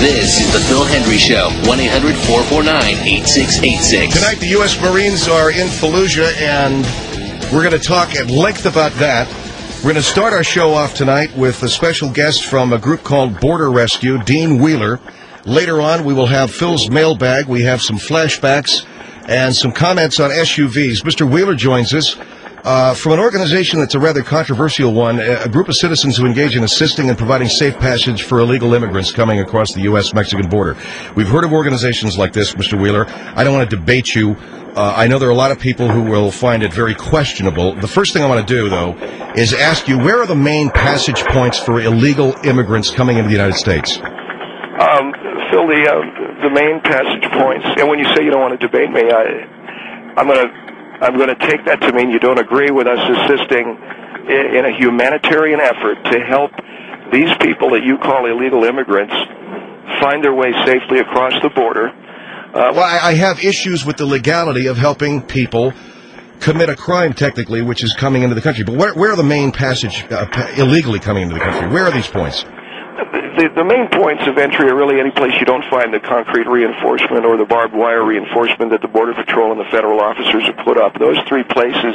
This is the Phil Hendry Show, 1-800-449-8686. Tonight, the U.S. Marines are in Fallujah, and we're going to talk at length about that. We're going to start our show off tonight with a special guest from a group called Border Rescue, Dean Wheeler. Later on, we will have Phil's mailbag. We have some flashbacks and some comments on SUVs. Mr. Wheeler joins us from an organization that's a rather controversial one, a group of citizens who engage in assisting and providing safe passage for illegal immigrants coming across the U.S.-Mexican border. We've heard of organizations like this, Mr. Wheeler. I don't want to debate you. I know there are a lot of people who will find it very questionable. The first thing I want to do, though, is ask you, where are the main passage points for illegal immigrants coming into the United States? Phil, the main passage points, and when you say you don't want to debate me, I'm going to take that to mean you don't agree with us assisting in a humanitarian effort to help these people that you call illegal immigrants find their way safely across the border. Well, I have issues with the legality of helping people commit a crime, technically, which is coming into the country. But where are the main passage illegally coming into the country? Where are these points? The main points of entry are really any place you don't find the concrete reinforcement or the barbed wire reinforcement that the Border Patrol and the federal officers have put up. Those three places,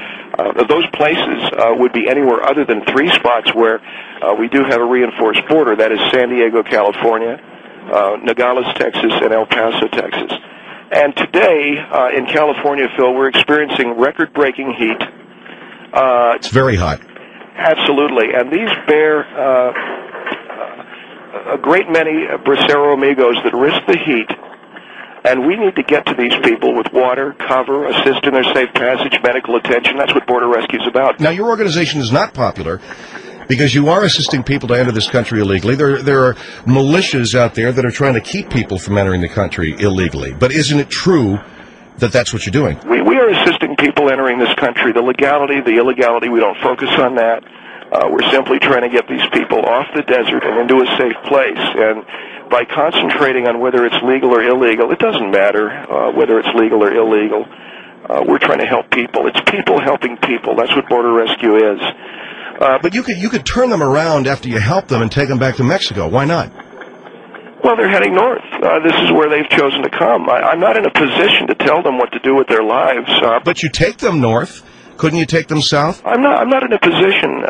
would be anywhere other than three spots where we do have a reinforced border. That is San Diego, California, Nogales, Texas, and El Paso, Texas. And today, in California, Phil, we're experiencing record-breaking heat. It's very hot. Absolutely. And these bear a great many Bracero amigos that risk the heat, and we need to get to these people with water, cover, assist in their safe passage, medical attention. That's what Border Rescue is about. Now, your organization is not popular because you are assisting people to enter this country illegally. There are militias out there that are trying to keep people from entering the country illegally. But isn't it true that that's what you're doing? We are assisting people entering this country. The legality, the illegality, we don't focus on that. We're simply trying to get these people off the desert and into a safe place. And by concentrating on whether it's legal or illegal, it doesn't matter whether it's legal or illegal. We're trying to help people. It's people helping people. That's what Border Rescue is. But you could turn them around after you help them and take them back to Mexico. Why not? Well, they're heading north. This is where they've chosen to come. I'm not in a position to tell them what to do with their lives. But you take them north. Couldn't you take them south? I'm not in a position.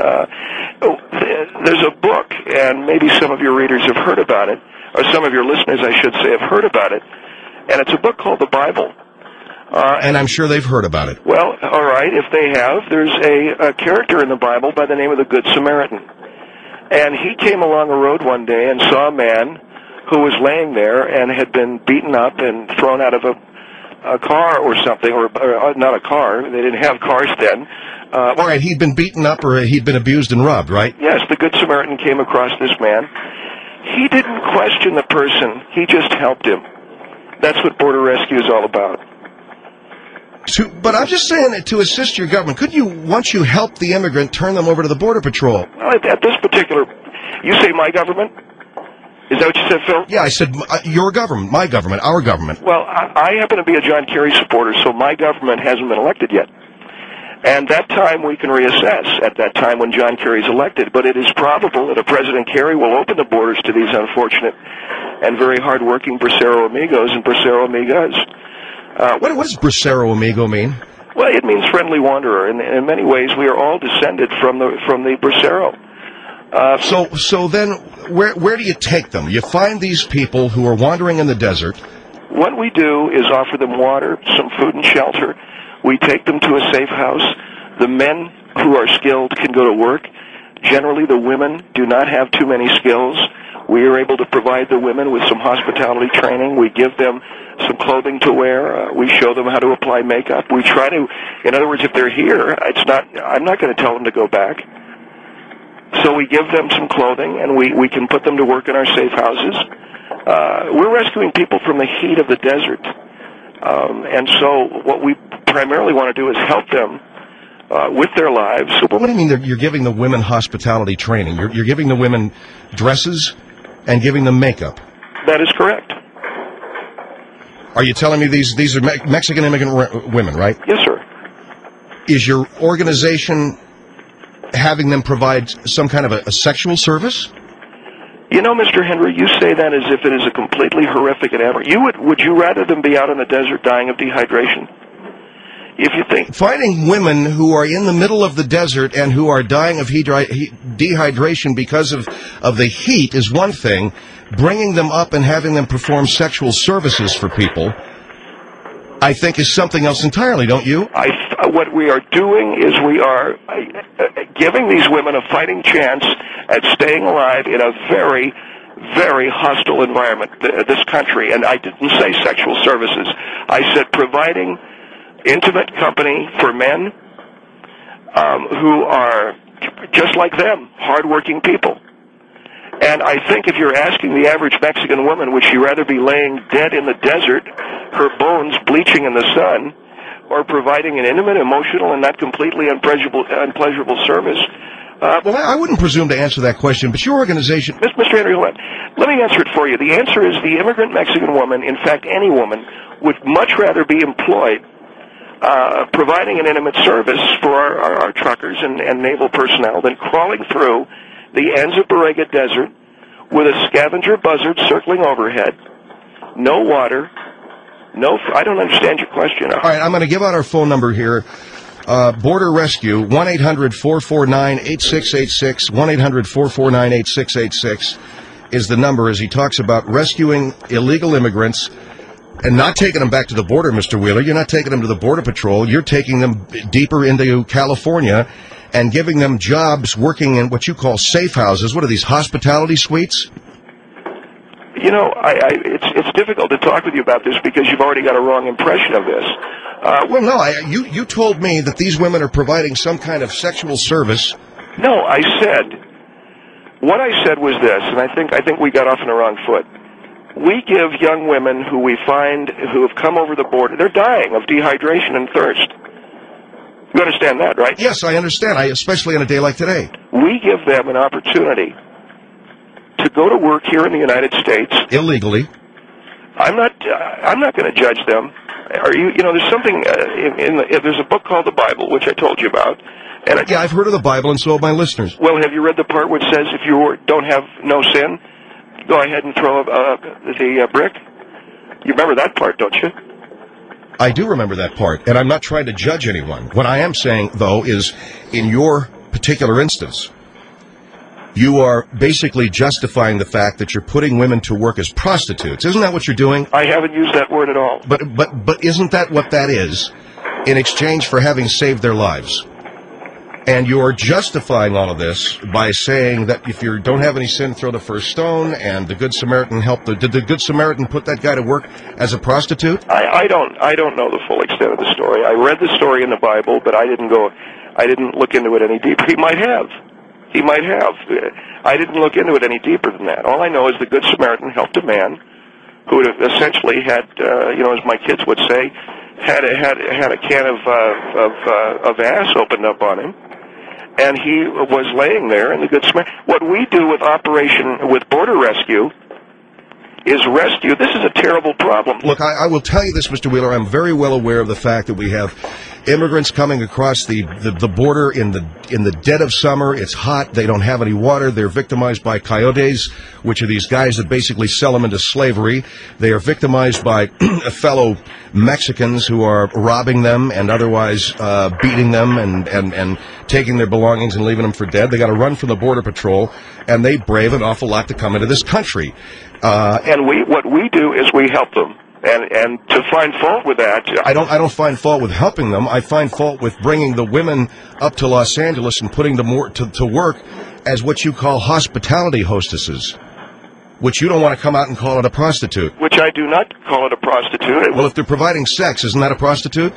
There's a book, and maybe some of your readers have heard about it, or some of your listeners, I should say, have heard about it. And it's a book called the Bible. And I'm sure they've heard about it. Well, all right, if they have, there's a character in the Bible by the name of the Good Samaritan. And he came along a road one day and saw a man who was laying there and had been beaten up and thrown out of a car or something, or not a car. They didn't have cars then. All right, he'd been beaten up or he'd been abused and robbed, right? Yes, the Good Samaritan came across this man. He didn't question the person. He just helped him. That's what Border Rescue is all about. But I'm just saying that to assist your government, couldn't you, once you help the immigrant, turn them over to the Border Patrol? Well, at this particular... You say my government? Is that what you said, Phil? Yeah, I said your government, my government, our government. Well, I happen to be a John Kerry supporter, so my government hasn't been elected yet. And that time we can reassess at that time when John Kerry's elected. But it is probable that a President Kerry will open the borders to these unfortunate and very hard-working Bracero amigos and Bracero amigas. What does Bracero amigo mean? Well, it means friendly wanderer. In many ways, we are all descended from the Bracero. So then, where do you take them? You find these people who are wandering in the desert. What we do is offer them water, some food and shelter. We take them to a safe house. The men who are skilled can go to work. Generally, the women do not have too many skills. We are able to provide the women with some hospitality training. We give them some clothing to wear. We show them how to apply makeup. We try to, in other words, if they're here, I'm not going to tell them to go back. So we give them some clothing, and we can put them to work in our safe houses. We're rescuing people from the heat of the desert. And so what we primarily want to do is help them with their lives. But what do you mean you're giving the women hospitality training? You're giving the women dresses and giving them makeup? That is correct. Are you telling me these are Mexican immigrant women, right? Yes, sir. Is your organization having them provide some kind of a sexual service? You know, Mr. Henry, you say that as if it is a completely horrific endeavor. Would you rather them be out in the desert dying of dehydration? If you think finding women who are in the middle of the desert and who are dying of dehydration because of the heat is one thing. Bringing them up and having them perform sexual services for people, I think, is something else entirely, don't you? What we are doing is we are giving these women a fighting chance at staying alive in a very, very hostile environment, this country. And I didn't say sexual services. I said providing intimate company for men who are just like them, hardworking people. And I think if you're asking the average Mexican woman, would she rather be laying dead in the desert, her bones bleaching in the sun, or providing an intimate, emotional, and not completely unpleasurable service? Well, I wouldn't presume to answer that question, but your organization... Mr. Henry, hold on. Let me answer it for you. The answer is the immigrant Mexican woman, in fact, any woman, would much rather be employed providing an intimate service for our truckers and naval personnel than crawling through the Anza Borrega Desert with a scavenger buzzard circling overhead, no water, I don't understand your question. All right, I'm going to give out our phone number here. Border Rescue, 1-800-449-8686, 1-800-449-8686 is the number as he talks about rescuing illegal immigrants and not taking them back to the border, Mr. Wheeler. You're not taking them to the Border Patrol. You're taking them deeper into California and giving them jobs working in what you call safe houses. What are these, hospitality suites? You know, it's difficult to talk with you about this because you've already got a wrong impression of this. Well, no, you told me that these women are providing some kind of sexual service. No, what I said was this, and I think we got off on the wrong foot. We give young women who we find who have come over the border, they're dying of dehydration and thirst. You understand that, right? Yes, I understand, especially on a day like today. We give them an opportunity to go to work here in the United States illegally. I'm not going to judge them. There's something there's a book called the Bible, which I told you about. And I've heard of the Bible, and so have my listeners. Well, have you read the part which says if you don't have no sin, go ahead and throw the brick? You remember that part, don't you? I do remember that part, and I'm not trying to judge anyone. What I am saying, though, is in your particular instance, you are basically justifying the fact that you're putting women to work as prostitutes. Isn't that what you're doing? I haven't used that word at all. But isn't that what that is in exchange for having saved their lives? And you're justifying all of this by saying that if you don't have any sin, throw the first stone, and the Good Samaritan helped. Did the Good Samaritan put that guy to work as a prostitute? I don't know the full extent of the story. I read the story in the Bible, but I didn't look into it any deeper. He might have. I didn't look into it any deeper than that. All I know is the Good Samaritan helped a man who essentially had, as my kids would say, had a can of ass opened up on him. And he was laying there in the Good Samaritan. What we do with Border Rescue is rescue. This is a terrible problem. Look, I will tell you this, Mr. Wheeler. I'm very well aware of the fact that we have immigrants coming across the border in the dead of summer. It's hot. They don't have any water. They're victimized by coyotes, which are these guys that basically sell them into slavery. They are victimized by fellow Mexicans who are robbing them and otherwise beating them and taking their belongings and leaving them for dead. They got to run from the Border Patrol, and they brave an awful lot to come into this country. And what we do is we help them. And to find fault with that, I don't find fault with helping them. I find fault with bringing the women up to Los Angeles and putting them to work as what you call hospitality hostesses, which you don't want to come out and call it a prostitute. Which I do not call it a prostitute. Well, if they're providing sex, isn't that a prostitute?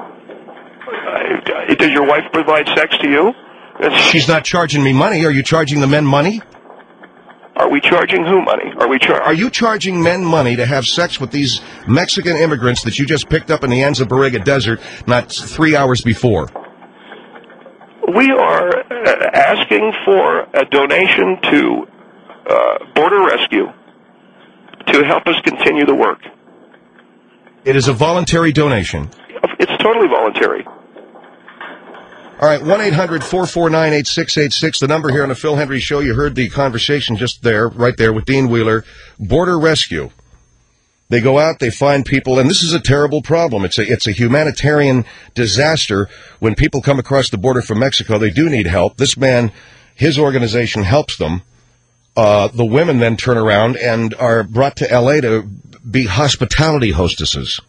Does your wife provide sex to you? She's not charging me money. Are you charging the men money? Are we charging who money? Are you charging men money to have sex with these Mexican immigrants that you just picked up in the Anza Borrega Desert not 3 hours before? We are asking for a donation to Border Rescue to help us continue the work. It is a voluntary donation. It's totally voluntary. All right, 1-800-449-8686, the number here on the Phil Hendrie Show. You heard the conversation just there, right there, with Dean Wheeler. Border Rescue. They go out, they find people, and this is a terrible problem. It's a humanitarian disaster. When people come across the border from Mexico, they do need help. This man, his organization helps them. The women then turn around and are brought to L.A. to be hospitality hostesses.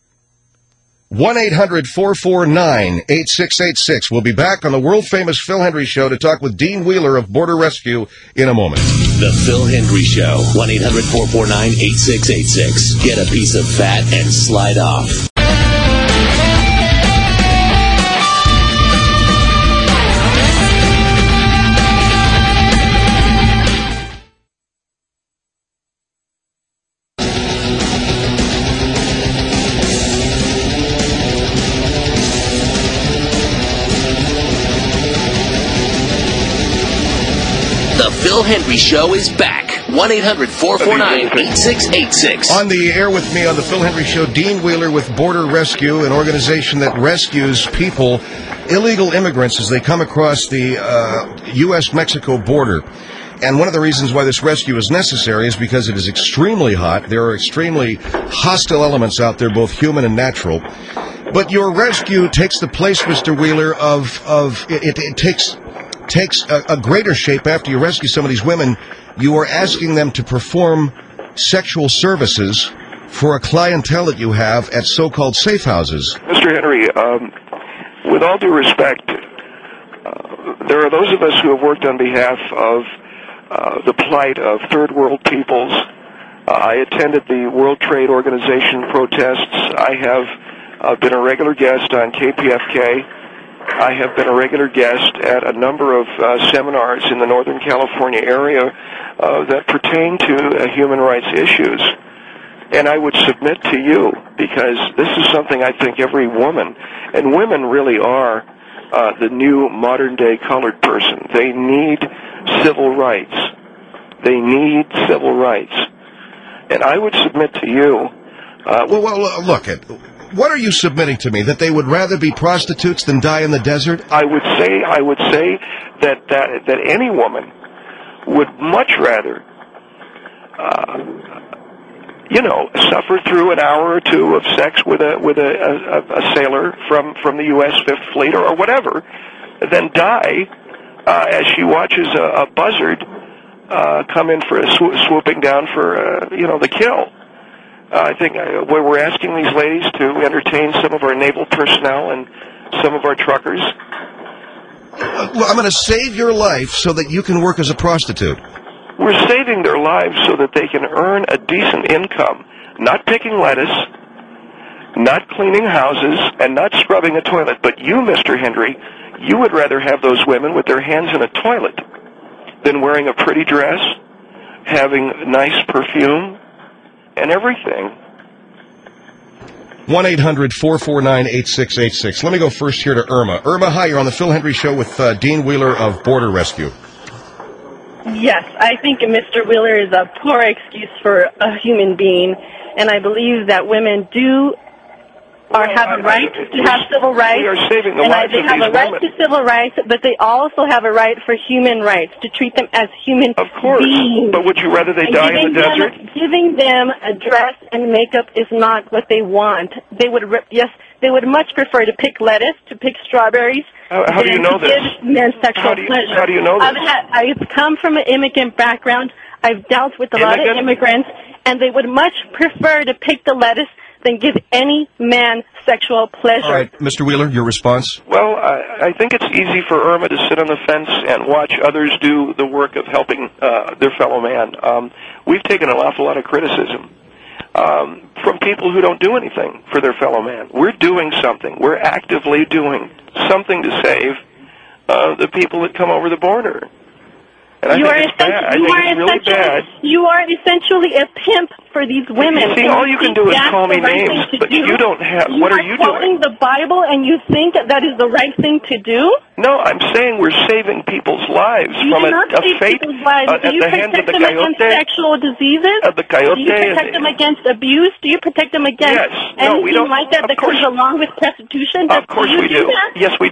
1-800-449-8686. We'll be back on the world-famous Phil Hendrie Show to talk with Dean Wheeler of Border Rescue in a moment. The Phil Hendrie Show. 1-800-449-8686. Get a piece of fat and slide off. The Phil Hendrie Show is back. 1-800-449-8686. On the air with me on the Phil Hendrie Show, Dean Wheeler with Border Rescue, an organization that rescues people, illegal immigrants, as they come across the U.S.-Mexico border. And one of the reasons why this rescue is necessary is because it is extremely hot. There are extremely hostile elements out there, both human and natural. But your rescue takes the place, Mr. Wheeler, it takes a greater shape after you rescue some of these women. You are asking them to perform sexual services for a clientele that you have at so-called safe houses. Mr. Hendrie, with all due respect, there are those of us who have worked on behalf of the plight of third world peoples. I attended the World Trade Organization protests. I have been a regular guest on KPFK. I have been a regular guest at a number of seminars in the Northern California area that pertain to human rights issues. And I would submit to you, because this is something I think every woman, and women really are the new modern-day colored person. They need civil rights. They need civil rights. And I would submit to you... look, what are you submitting to me? That they would rather be prostitutes than die in the desert? I would say that any woman would much rather, suffer through an hour or two of sex with a sailor from the U.S. Fifth Fleet or whatever, than die as she watches a buzzard come in for swooping down for the kill. I think we're asking these ladies to entertain some of our naval personnel and some of our truckers. Well, I'm going to save your life so that you can work as a prostitute. We're saving their lives so that they can earn a decent income, not picking lettuce, not cleaning houses, and not scrubbing a toilet. But you, Mr. Hendrie, you would rather have those women with their hands in a toilet than wearing a pretty dress, having nice perfume, and everything. 1-800-449-8686. Let me go first here to Irma. Irma, hi, you're on the Phil Hendrie Show with Dean Wheeler of Border Rescue. Yes, I think Mr. Wheeler is a poor excuse for a human being, and I believe that women have a right to have civil rights. We are saving the lives They of have these a right women. to civil rights, but they also have a right for human rights, to treat them as human Of course, beings. but would you rather they And die in the desert? Giving them a dress and makeup is not what they want. They would much prefer to pick lettuce, to pick strawberries. How do you know to this? give men sexual pleasure. How do you know this? I've come from an immigrant background. I've dealt with a lot of immigrants, and they would much prefer to pick the lettuce than give any man sexual pleasure. All right, Mr. Wheeler, your response? Well, I think it's easy for Irma to sit on the fence and watch others do the work of helping their fellow man. We've taken an awful lot of criticism from people who don't do anything for their fellow man. We're doing something. We're actively doing something to save the people that come over the border. And I think it's bad. I think it's really bad. You are essentially a pimp for these women. See, all you can do is call me names, but you don't have... What are you doing? You are quoting the Bible, and you think that is the right thing to do? No, I'm saying we're saving people's lives from a fate at the hands of the coyote. Do you protect them against sexual diseases? The coyote. Do you protect them against abuse? Do you protect them against anything like that that comes along with prostitution? Of course we do. Yes, we do.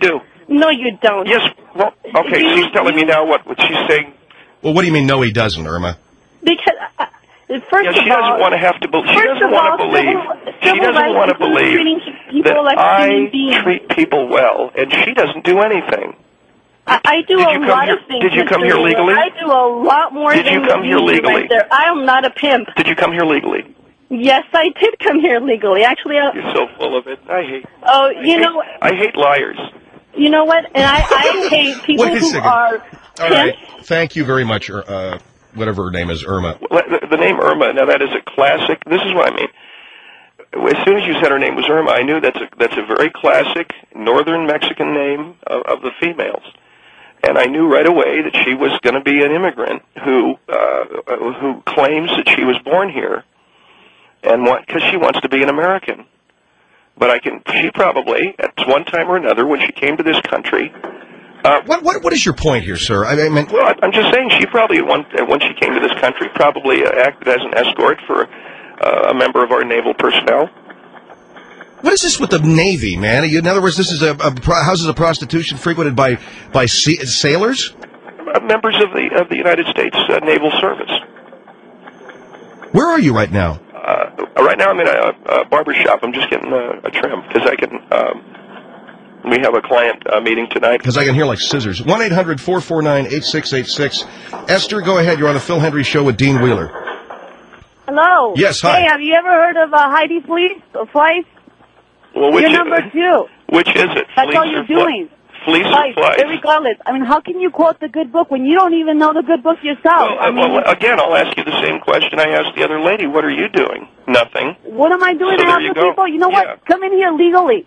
No, you don't. Yes. Well, okay. She's telling me now what she's saying. Well, what do you mean, no, he doesn't, Irma? Because, first Yeah, of she all... doesn't want to have to believe. She doesn't want to believe. She doesn't want to believe that like I treat people well, and she doesn't do anything. I do a lot of things. Did you come here legally? I do a lot more than you come here legally? Right there. I am not a pimp. Did you come here legally? Yes, I did come here legally. Actually, you're so full of it. I hate. Oh, know. I hate liars. You know what? And I hate people who are pimps. All right. Thank you very much, whatever her name is, Irma. The name Irma. Now that is a classic. This is what I mean. As soon as you said her name was Irma, I knew that's a very classic northern Mexican name of the females. And I knew right away that she was going to be an immigrant who claims that she was born here, and because she wants to be an American. But she probably at one time or another when she came to this country. What is your point here, sir? I mean, well, I'm just saying she probably when she came to this country probably acted as an escort for a member of our naval personnel. What is this with the Navy, man? In other words, this is houses of prostitution frequented by sailors? Members of the United States Naval Service. Where are you right now? Right now I'm in a barber shop. I'm just getting a trim because I can. We have a client meeting tonight. Because I can hear like scissors. 1-800-449-8686. Esther, go ahead. You're on the Phil Hendry Show with Dean Wheeler. Hello. Yes, hi. Hey, have you ever heard of Heidi Fleiss? Well, You're number 2. Which is it? That's all you're doing. Fleiss or Fleiss? Regardless. I mean, how can you quote the good book when you don't even know the good book yourself? Well, again, I'll ask you the same question I asked the other lady. What are you doing? Nothing. What am I doing so to help the people? You know what? Come in here legally.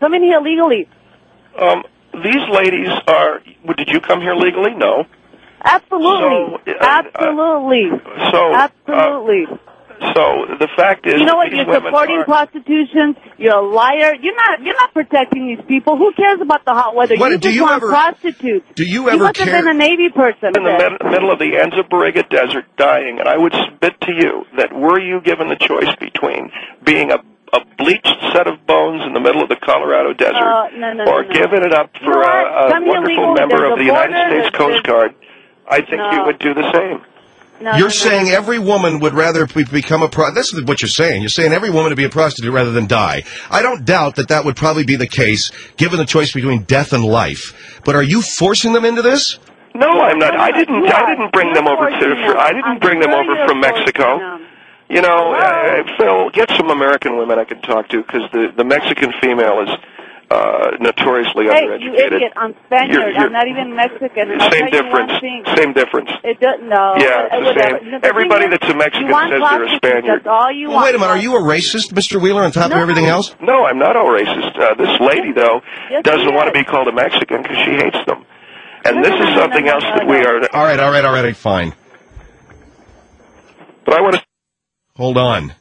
These ladies are... Did you come here legally? No. Absolutely. Absolutely. So the fact is, you know what? You're supporting prostitution. You're a liar. You're not protecting these people. Who cares about the hot weather? You just want prostitutes. Do you ever You must have been a Navy person. In the middle of the Anza Borrega Desert, dying, and I would submit to you that were you given the choice between being a bleached set of bones in the middle of the Colorado Desert, or giving it up for a wonderful member of the United States Coast Guard, I think you would do the same. You're saying every woman would rather become a prostitute. That's what you're saying. You're saying every woman to be a prostitute rather than die. I don't doubt that would probably be the case, given the choice between death and life. But are you forcing them into this? No, I'm not. I didn't bring them over from Mexico. You know, Phil, get some American women I can talk to, because the Mexican female is notoriously undereducated. You idiot! I'm Spaniard. I'm not even Mexican. Same difference. Same difference. It doesn't. No. Yeah, it's the same. Everybody that's a Mexican says they're a Spaniard. That's all you want. Wait a minute. Are you a racist, Mr. Wheeler? On top of everything else? No, I'm not a racist. This lady, though, doesn't want to be called a Mexican because she hates them. And this is something else that we are. All right. Fine. But I want to. Hold on.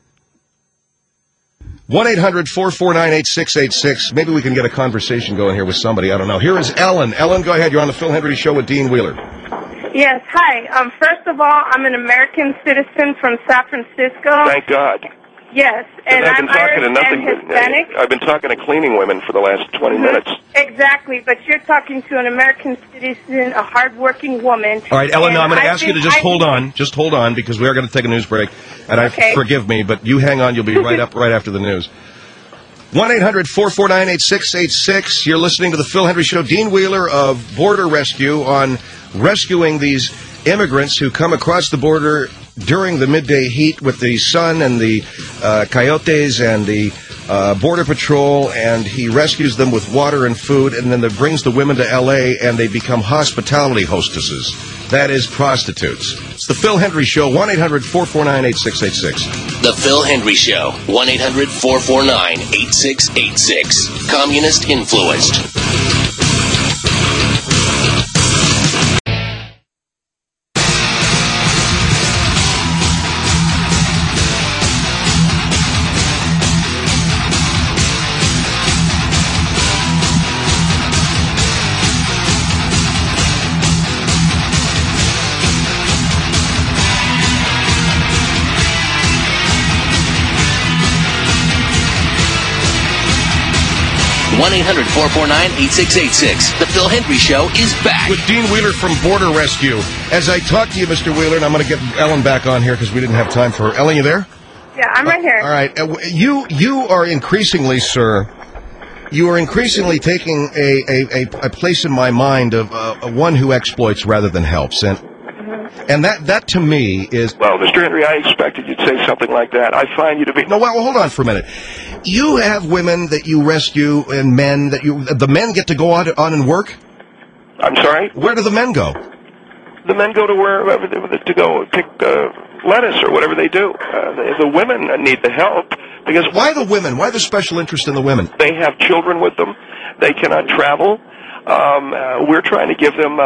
1-800-449-8686. Maybe we can get a conversation going here with somebody. I don't know. Here is Ellen. Ellen, go ahead. You're on the Phil Hendry Show with Dean Wheeler. Yes, hi. First of all, I'm an American citizen from San Francisco. Thank God. Yes, and I've been I'm Irish and Hispanic. I've been talking to cleaning women for the last 20 minutes. Exactly, but you're talking to an American citizen, a hardworking woman. All right, Ellen, now I'm going to ask you to just hold on. Just hold on, because we are going to take a news break. And forgive me, but you hang on. You'll be right up right after the news. 1-800-449-8686. You're listening to the Phil Hendry Show. Dean Wheeler of Border Rescue on rescuing these immigrants who come across the border during the midday heat with the sun and the coyotes and the Border Patrol, and he rescues them with water and food, and then brings the women to L.A., and they become hospitality hostesses. That is prostitutes. It's the Phil Hendry Show, 1-800-449-8686. The Phil Hendry Show, 1-800-449-8686. Communist influenced. 1-800-449-8686. The Phil Hendry Show is back. With Dean Wheeler from Border Rescue. As I talk to you, Mr. Wheeler, and I'm going to get Ellen back on here because we didn't have time for her. Ellen, you there? Yeah, I'm right here. All right. You are increasingly, sir, taking a place in my mind of one who exploits rather than helps. And that to me is... Well, Mr. Henry, I expected you'd say something like that. I find you to be... No, well, hold on for a minute. You have women that you rescue and men that the men get to go on and work? I'm sorry? Where do the men go? The men go to wherever to go pick lettuce or whatever they do. The women need the help. Because why the women? Why the special interest in the women? They have children with them. They cannot travel. We're trying to give them...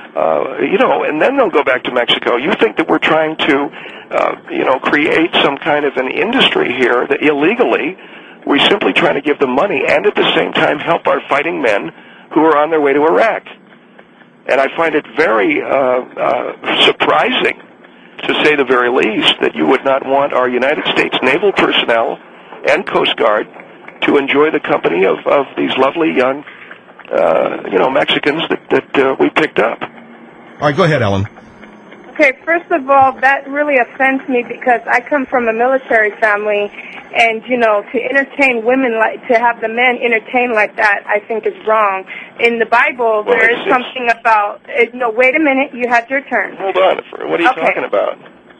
and then they'll go back to Mexico. You think that we're trying to, create some kind of an industry here that illegally we're simply trying to give them money and at the same time help our fighting men who are on their way to Iraq. And I find it very surprising, to say the very least, that you would not want our United States naval personnel and Coast Guard to enjoy the company of these lovely young, Mexicans that we picked up. All right, go ahead, Ellen. Okay, first of all, that really offends me because I come from a military family, and, to entertain women, to have the men entertain like that, I think is wrong. In the Bible, there is something about, wait a minute, you had your turn. Hold on, what are you talking about?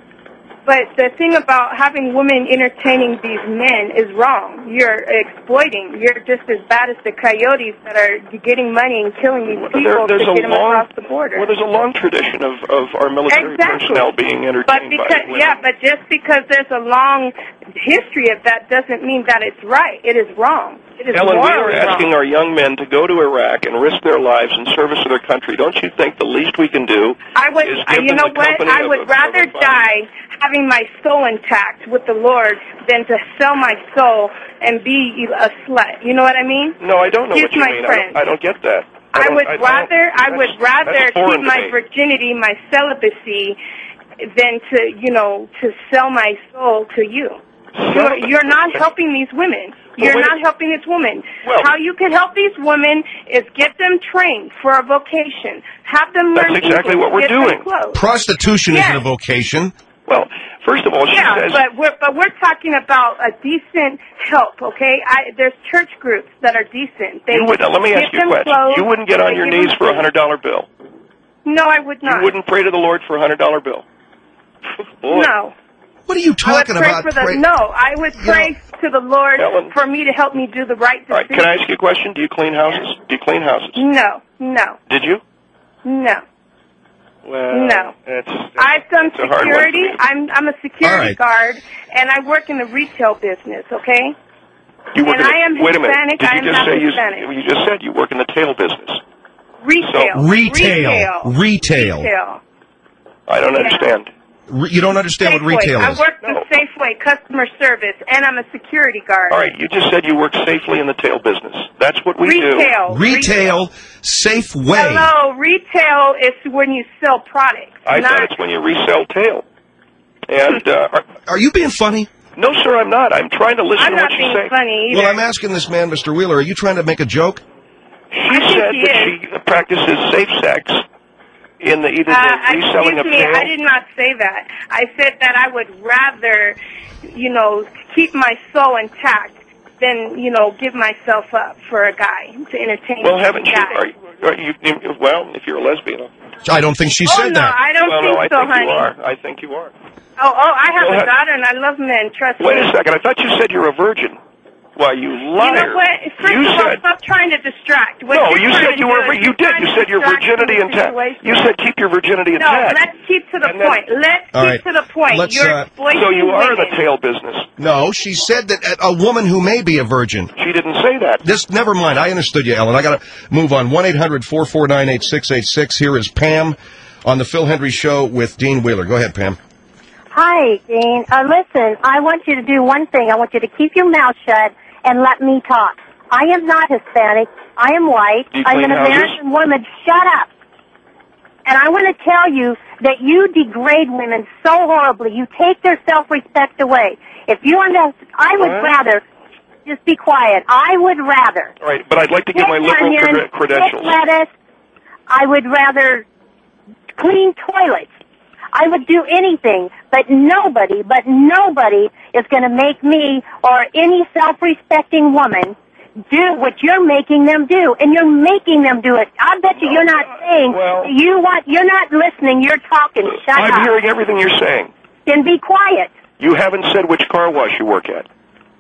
But the thing about having women entertaining these men is wrong. You're exploiting. You're just as bad as the coyotes that are getting money and killing these people to get them across the border. Well, there's a long tradition of our military personnel being entertained by women. Yeah, but just because there's a long history of that doesn't mean that it's right. It is wrong. It is Ellen, we are wrong. asking our young men to go to Iraq and risk their lives in service of their country. Don't you think the least we can do is give them the company I would rather die having my soul intact with the Lord than to sell my soul and be a slut. You know what I mean? No, I don't know what you mean. Friend. I don't get that. I would rather keep my virginity, my celibacy, than to sell my soul to you. You're not helping these women. You're not helping this woman. Well, how you can help these women is get them trained for a vocation. Have them learn. That's exactly what we're doing. Prostitution isn't a vocation. Well, first of all, she says... but we're talking about a decent help, okay? There's church groups that are decent. Let me ask you a question. You wouldn't get on your knees for a $100 bill? No, I would not. You wouldn't pray to the Lord for a $100 bill? Boy. No. What are you talking about? No, I would pray to the Lord for me to help me do the right decision. All right, can I ask you a question? Do you clean houses? Do you clean houses? No. Did you? No. Well, no. I've done security. I'm a security guard, and I work in the retail business, okay? I am Hispanic. Wait a minute. Did you just say Hispanic. you just said you work in the tail business? Retail. Retail. I don't understand. You don't understand what retail is. I work for Safeway, customer service, and I'm a security guard. All right, you just said you work safely in the tail business. That's what we do. Retail, Safeway. Hello, retail is when you sell products. I thought it's when you resell tail. And are you being funny? No, sir, I'm not. I'm trying to listen to what you say. I'm not being funny either. Well, I'm asking this man, Mr. Wheeler, are you trying to make a joke? She said that she practices safe sex. In either the reselling of tail? I did not say that. I said that I would rather, keep my soul intact than, give myself up for a guy to entertain. Well, haven't you? Well, if you're a lesbian. I don't think she said that. I don't think so, honey. I think you are. I have a daughter and I love men. Trust me. Wait a second. I thought you said you're a virgin. Why, you liar. You know what? First of all, stop trying to distract. You said you were. You did. You said your virginity intact. You said keep your virginity intact. No, let's keep to the point. Let's keep to the point. You're exploiting So you are in women. the tail business. No, she said that a woman who may be a virgin. She didn't say that. Never mind. I understood you, Ellen. I got to move on. 1-800-449-8686. Here is Pam on the Phil Hendry Show with Dean Wheeler. Go ahead, Pam. Hi, Dean. Listen, I want you to do one thing. I want you to keep your mouth shut and let me talk. I am not Hispanic. I am white. I'm an American woman. Shut up. And I want to tell you that you degrade women so horribly. You take their self-respect away. If you I would rather Just be quiet. I would rather. All right, but I'd like to give my liberal credentials. Lettuce. I would rather clean toilets. I would do anything, but nobody is going to make me or any self-respecting woman do what you're making them do, and you're making them do it. I bet you're not saying you're not listening. You're talking. Shut up. I'm hearing everything you're saying. Then be quiet. You haven't said which car wash you work at.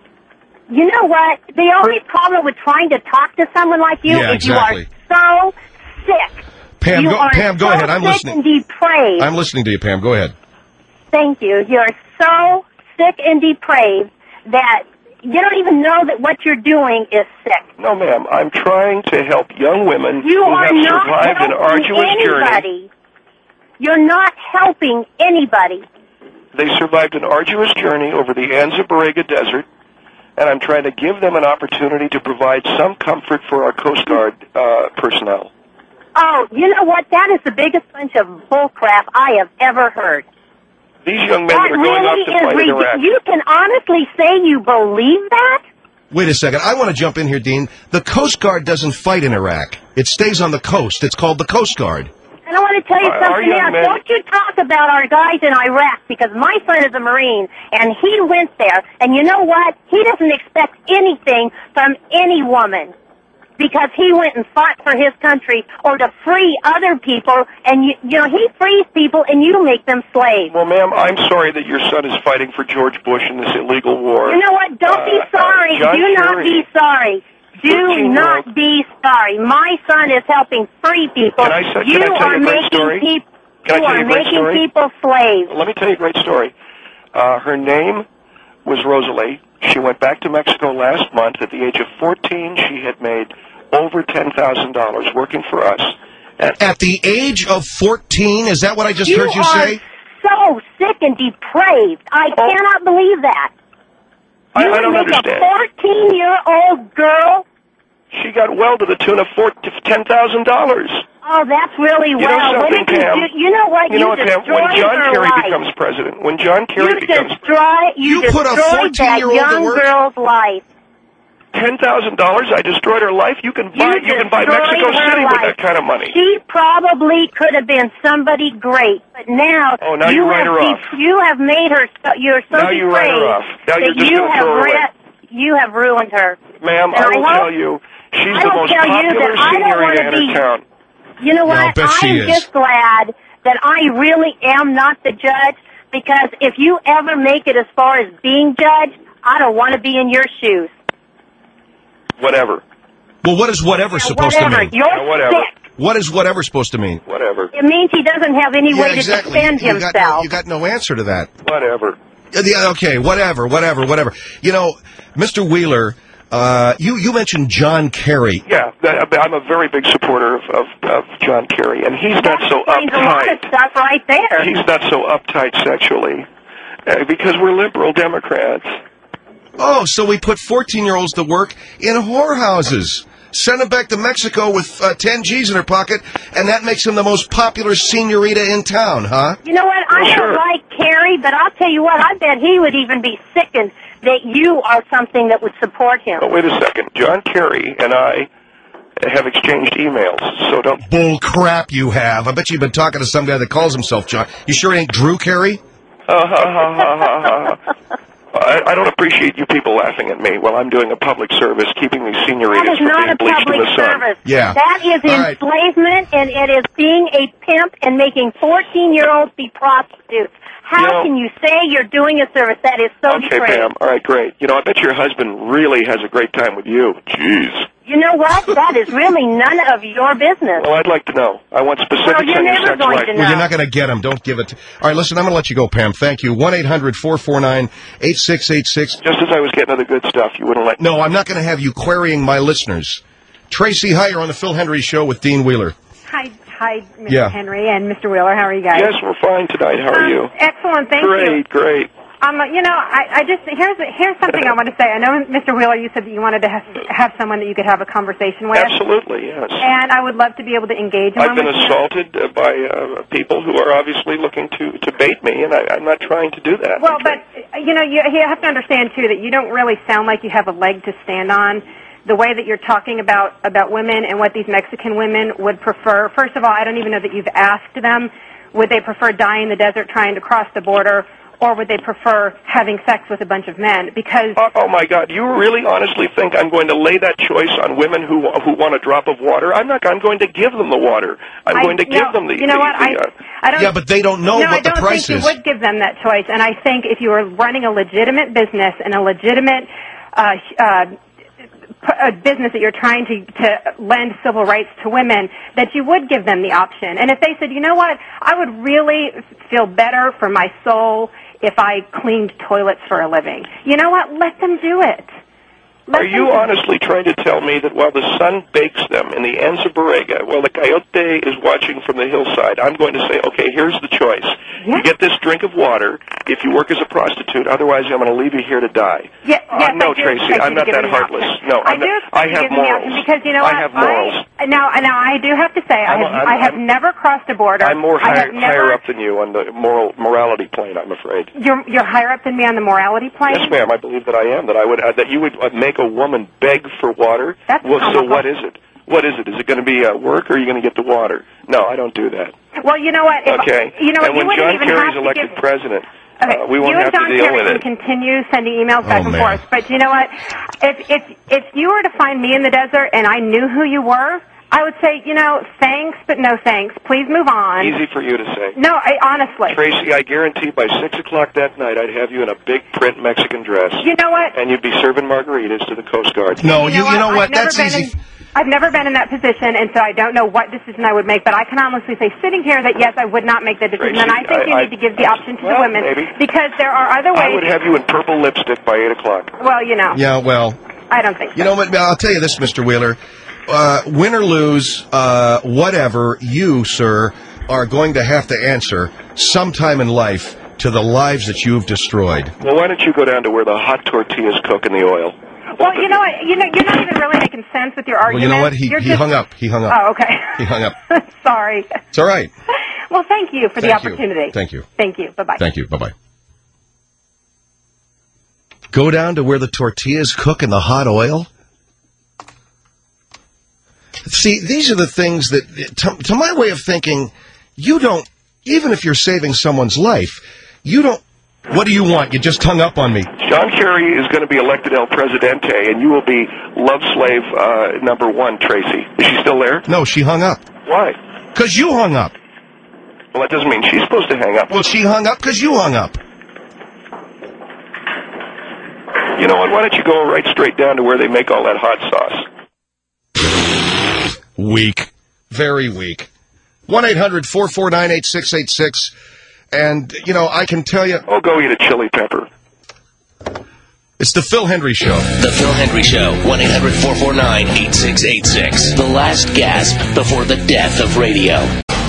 You know what? The only problem with trying to talk to someone like you is you are so sick. Pam, go ahead. I'm listening. And depraved. I'm listening to you, Pam. Go ahead. Thank you. You're so sick and depraved that you don't even know that what you're doing is sick. No, ma'am. I'm trying to help young women who have survived an arduous journey. You're not helping anybody. They survived an arduous journey over the Anza-Borrega Desert, and I'm trying to give them an opportunity to provide some comfort for our Coast Guard personnel. Oh, you know what? That is the biggest bunch of bullcrap I have ever heard. These young men that are going off to fight in Iraq. You can honestly say you believe that? Wait a second. I want to jump in here, Dean. The Coast Guard doesn't fight in Iraq. It stays on the coast. It's called the Coast Guard. And I want to tell you something else. Don't you talk about our guys in Iraq, because my son is a Marine, and he went there, and you know what? He doesn't expect anything from any woman, because he went and fought for his country or to free other people, and you know, he frees people and you make them slaves. Well, ma'am, I'm sorry that your son is fighting for George Bush in this illegal war. You know what? Don't be sorry. Do not be sorry. Do not be sorry. My son is helping free people. Can I tell you a great story? You are making people slaves. Let me tell you a great story. Her name was Rosalie. She went back to Mexico last month. At the age of 14, she had made over $10,000 working for us. At the age of 14? Is that what I just heard you say? You are so sick and depraved. I cannot believe that. I don't understand. A 14-year-old girl? She got well to the tune of $10,000. Oh, that's really well. You know something, Pam? You know what? You know what, Pam? When John Kerry becomes president, when John Kerry becomes president, you put a 14-year-old young girl's life. $10,000. I destroyed her life. You can buy Mexico City with that kind of money. She probably could have been somebody great, but now you write her off. You have made her. You're so now you write her off. Now you're just going to throw her away. You have ruined her. Ma'am, I will tell you, she's the most popular senorita in her town. You know what? I'm just glad that I really am not the judge, because if you ever make it as far as being judged, I don't want to be in your shoes. Whatever. Well, what is whatever supposed to mean? You're sick. What is whatever supposed to mean? Whatever. It means he doesn't have any way to defend himself. You got no answer to that. Whatever. Yeah, okay, whatever. You know, Mr. Wheeler, you mentioned John Kerry. Yeah, I'm a very big supporter of John Kerry, and he's not so uptight. A lot of stuff right there. He's not so uptight sexually, because we're liberal Democrats. Oh, so we put 14-year-olds to work in whorehouses. Send them back to Mexico with 10 G's in her pocket, and that makes him the most popular senorita in town, huh? You know what? I don't like Kerry, but I'll tell you what, I bet he would even be sickened that you are something that would support him. Oh, wait a second. John Kerry and I have exchanged emails, so don't... Bull crap you have. I bet you've been talking to some guy that calls himself John. You sure ain't Drew Kerry? I don't appreciate you people laughing at me while I'm doing a public service, keeping these senioritas from being bleached in the sun. That is not a public service. Yeah. That is enslavement, and it is being a pimp and making 14-year-olds be prostitutes. How can you say you're doing a service? That is so depraved. Okay, Pam. All right, great. You know, I bet your husband really has a great time with you. Jeez. You know what? That is really none of your business. Well, I'd like to know. I want specifics on your sex life. Well, you're not going to get them. Don't give it. All right, listen, I'm going to let you go, Pam. Thank you. 1-800-449-8686. Just as I was getting to the good stuff, you wouldn't let me. No, I'm not going to have you querying my listeners. Tracy, hi, you're on the Phil Hendry Show with Dean Wheeler. Hi, Mr. Henry and Mr. Wheeler. How are you guys? Yes, we're fine tonight. How are you? Excellent, thank you. Great. You know, I just here's something I want to say. I know, Mr. Wheeler, you said that you wanted to have someone that you could have a conversation with. Absolutely, yes. And I would love to be able to engage. I've been assaulted by people who are obviously looking to bait me, and I'm not trying to do that. Well, but you have to understand, too, that you don't really sound like you have a leg to stand on. The way that you're talking about women and what these Mexican women would prefer. First of all, I don't even know that you've asked them. Would they prefer dying in the desert trying to cross the border, or would they prefer having sex with a bunch of men? Because oh my God, you really honestly think I'm going to lay that choice on women who want a drop of water? I'm going to give them the water. I'm going to give them the. You know what? I don't. Yeah, but they don't know what the price is. I don't think you would give them that choice. And I think if you were running a legitimate business and a legitimate a business that you're trying to lend civil rights to women, that you would give them the option. And if they said, you know what, I would really feel better for my soul if I cleaned toilets for a living. You know what, let them do it. Are you honestly trying to tell me that while the sun bakes them in the Anza Borrega, while the coyote is watching from the hillside, I'm going to say, okay, here's the choice. Yeah. You get this drink of water if you work as a prostitute. Otherwise, I'm going to leave you here to die. Yes, no, Tracy, I'm not that heartless. No, I have morals. Because you know what? I have morals. Now, I do have to say, I have never crossed a border. I'm more higher up than you on the morality plane, I'm afraid. You're higher up than me on the morality plane? Yes, ma'am. I believe that I am. That you would make a woman beg for water. That's so what is it? What is it? Is it going to be work, or are you going to get the water? No, I don't do that. Well, you know what? Okay. And when John Kerry's elected president, we won't have to deal with it. You and John Kerry can continue sending emails back and forth. But you know what? If you were to find me in the desert and I knew who you were, I would say, thanks, but no thanks. Please move on. Easy for you to say. No, honestly. Tracy, I guarantee by 6 o'clock that night I'd have you in a big print Mexican dress. You know what? And you'd be serving margaritas to the Coast Guard. No, you know what? That's easy. I've never been in that position, and so I don't know what decision I would make, but I can honestly say sitting here that, yes, I would not make the decision, Tracy, and I think you need to give the option to the women, maybe. Because there are other ways. I would have you in purple lipstick by 8 o'clock. Well, Yeah, well. I don't think so. You know what? I'll tell you this, Mr. Wheeler. Win or lose, whatever, you, sir, are going to have to answer sometime in life to the lives that you've destroyed. Well, why don't you go down to where the hot tortillas cook in the oil? Well, you know what? You're not even really making sense with your argument. Well, you know what? He hung up. He hung up. Oh, okay. He hung up. Sorry. It's all right. Well, thank you for the opportunity. Thank you. Thank you. Bye-bye. Thank you. Bye-bye. Go down to where the tortillas cook in the hot oil? See, these are the things that, to my way of thinking, you don't, even if you're saving someone's life, you don't, what do you want? You just hung up on me. John Kerry is going to be elected El Presidente, and you will be love slave number 1, Tracy. Is she still there? No, she hung up. Why? Because you hung up. Well, that doesn't mean she's supposed to hang up. Well, she hung up because you hung up. You know what? Why don't you go right straight down to where they make all that hot sauce? Weak. Very weak. 1-800-449-8686. And, I can tell you... Oh, go eat a chili pepper. It's the Phil Hendry Show. The Phil Hendry Show. 1-800-449-8686. The last gasp before the death of radio.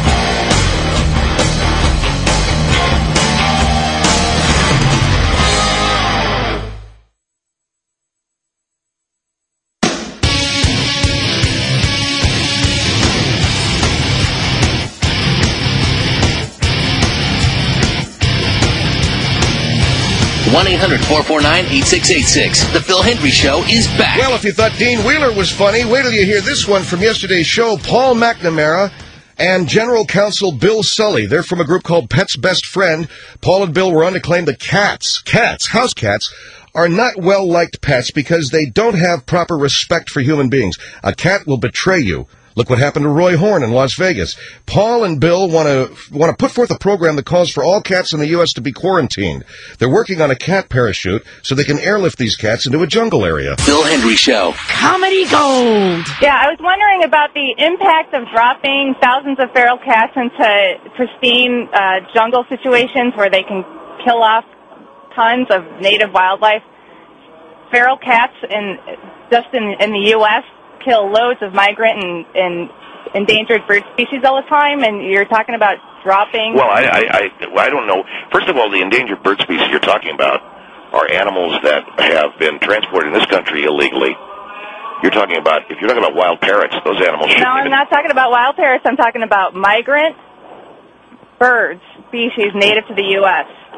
One 1-800-449-8686. The Phil Hendry Show is back. Well, if you thought Dean Wheeler was funny, wait till you hear this one from yesterday's show. Paul McNamara and General Counsel Bill Sully. They're from a group called Pet's Best Friend. Paul and Bill were on to claim that house cats, are not well-liked pets because they don't have proper respect for human beings. A cat will betray you. Look what happened to Roy Horn in Las Vegas. Paul and Bill want to put forth a program that calls for all cats in the U.S. to be quarantined. They're working on a cat parachute so they can airlift these cats into a jungle area. Phil Hendry Show. Comedy Gold. Yeah, I was wondering about the impact of dropping thousands of feral cats into pristine jungle situations where they can kill off tons of native wildlife. Feral cats in the U.S. kill loads of migrant and endangered bird species all the time, and you're talking about dropping... Well, I don't know. First of all, the endangered bird species you're talking about are animals that have been transported in this country illegally. If you're talking about wild parrots, those animals shouldn't I'm not talking about wild parrots. I'm talking about migrant bird species native to the U.S.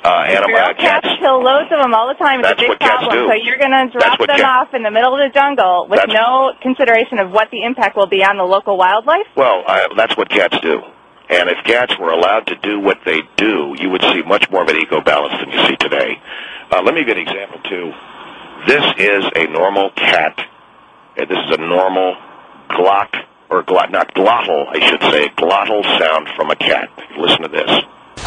Feral cats kill loads of them all the time. It's a big problem. So you're going to drop them off in the middle of the jungle with no consideration of what the impact will be on the local wildlife? Well, that's what cats do. And if cats were allowed to do what they do, you would see much more of an eco-balance than you see today. Let me give you an example, too. This is a normal cat. This is a normal not glottal, I should say, glottal sound from a cat. Listen to this.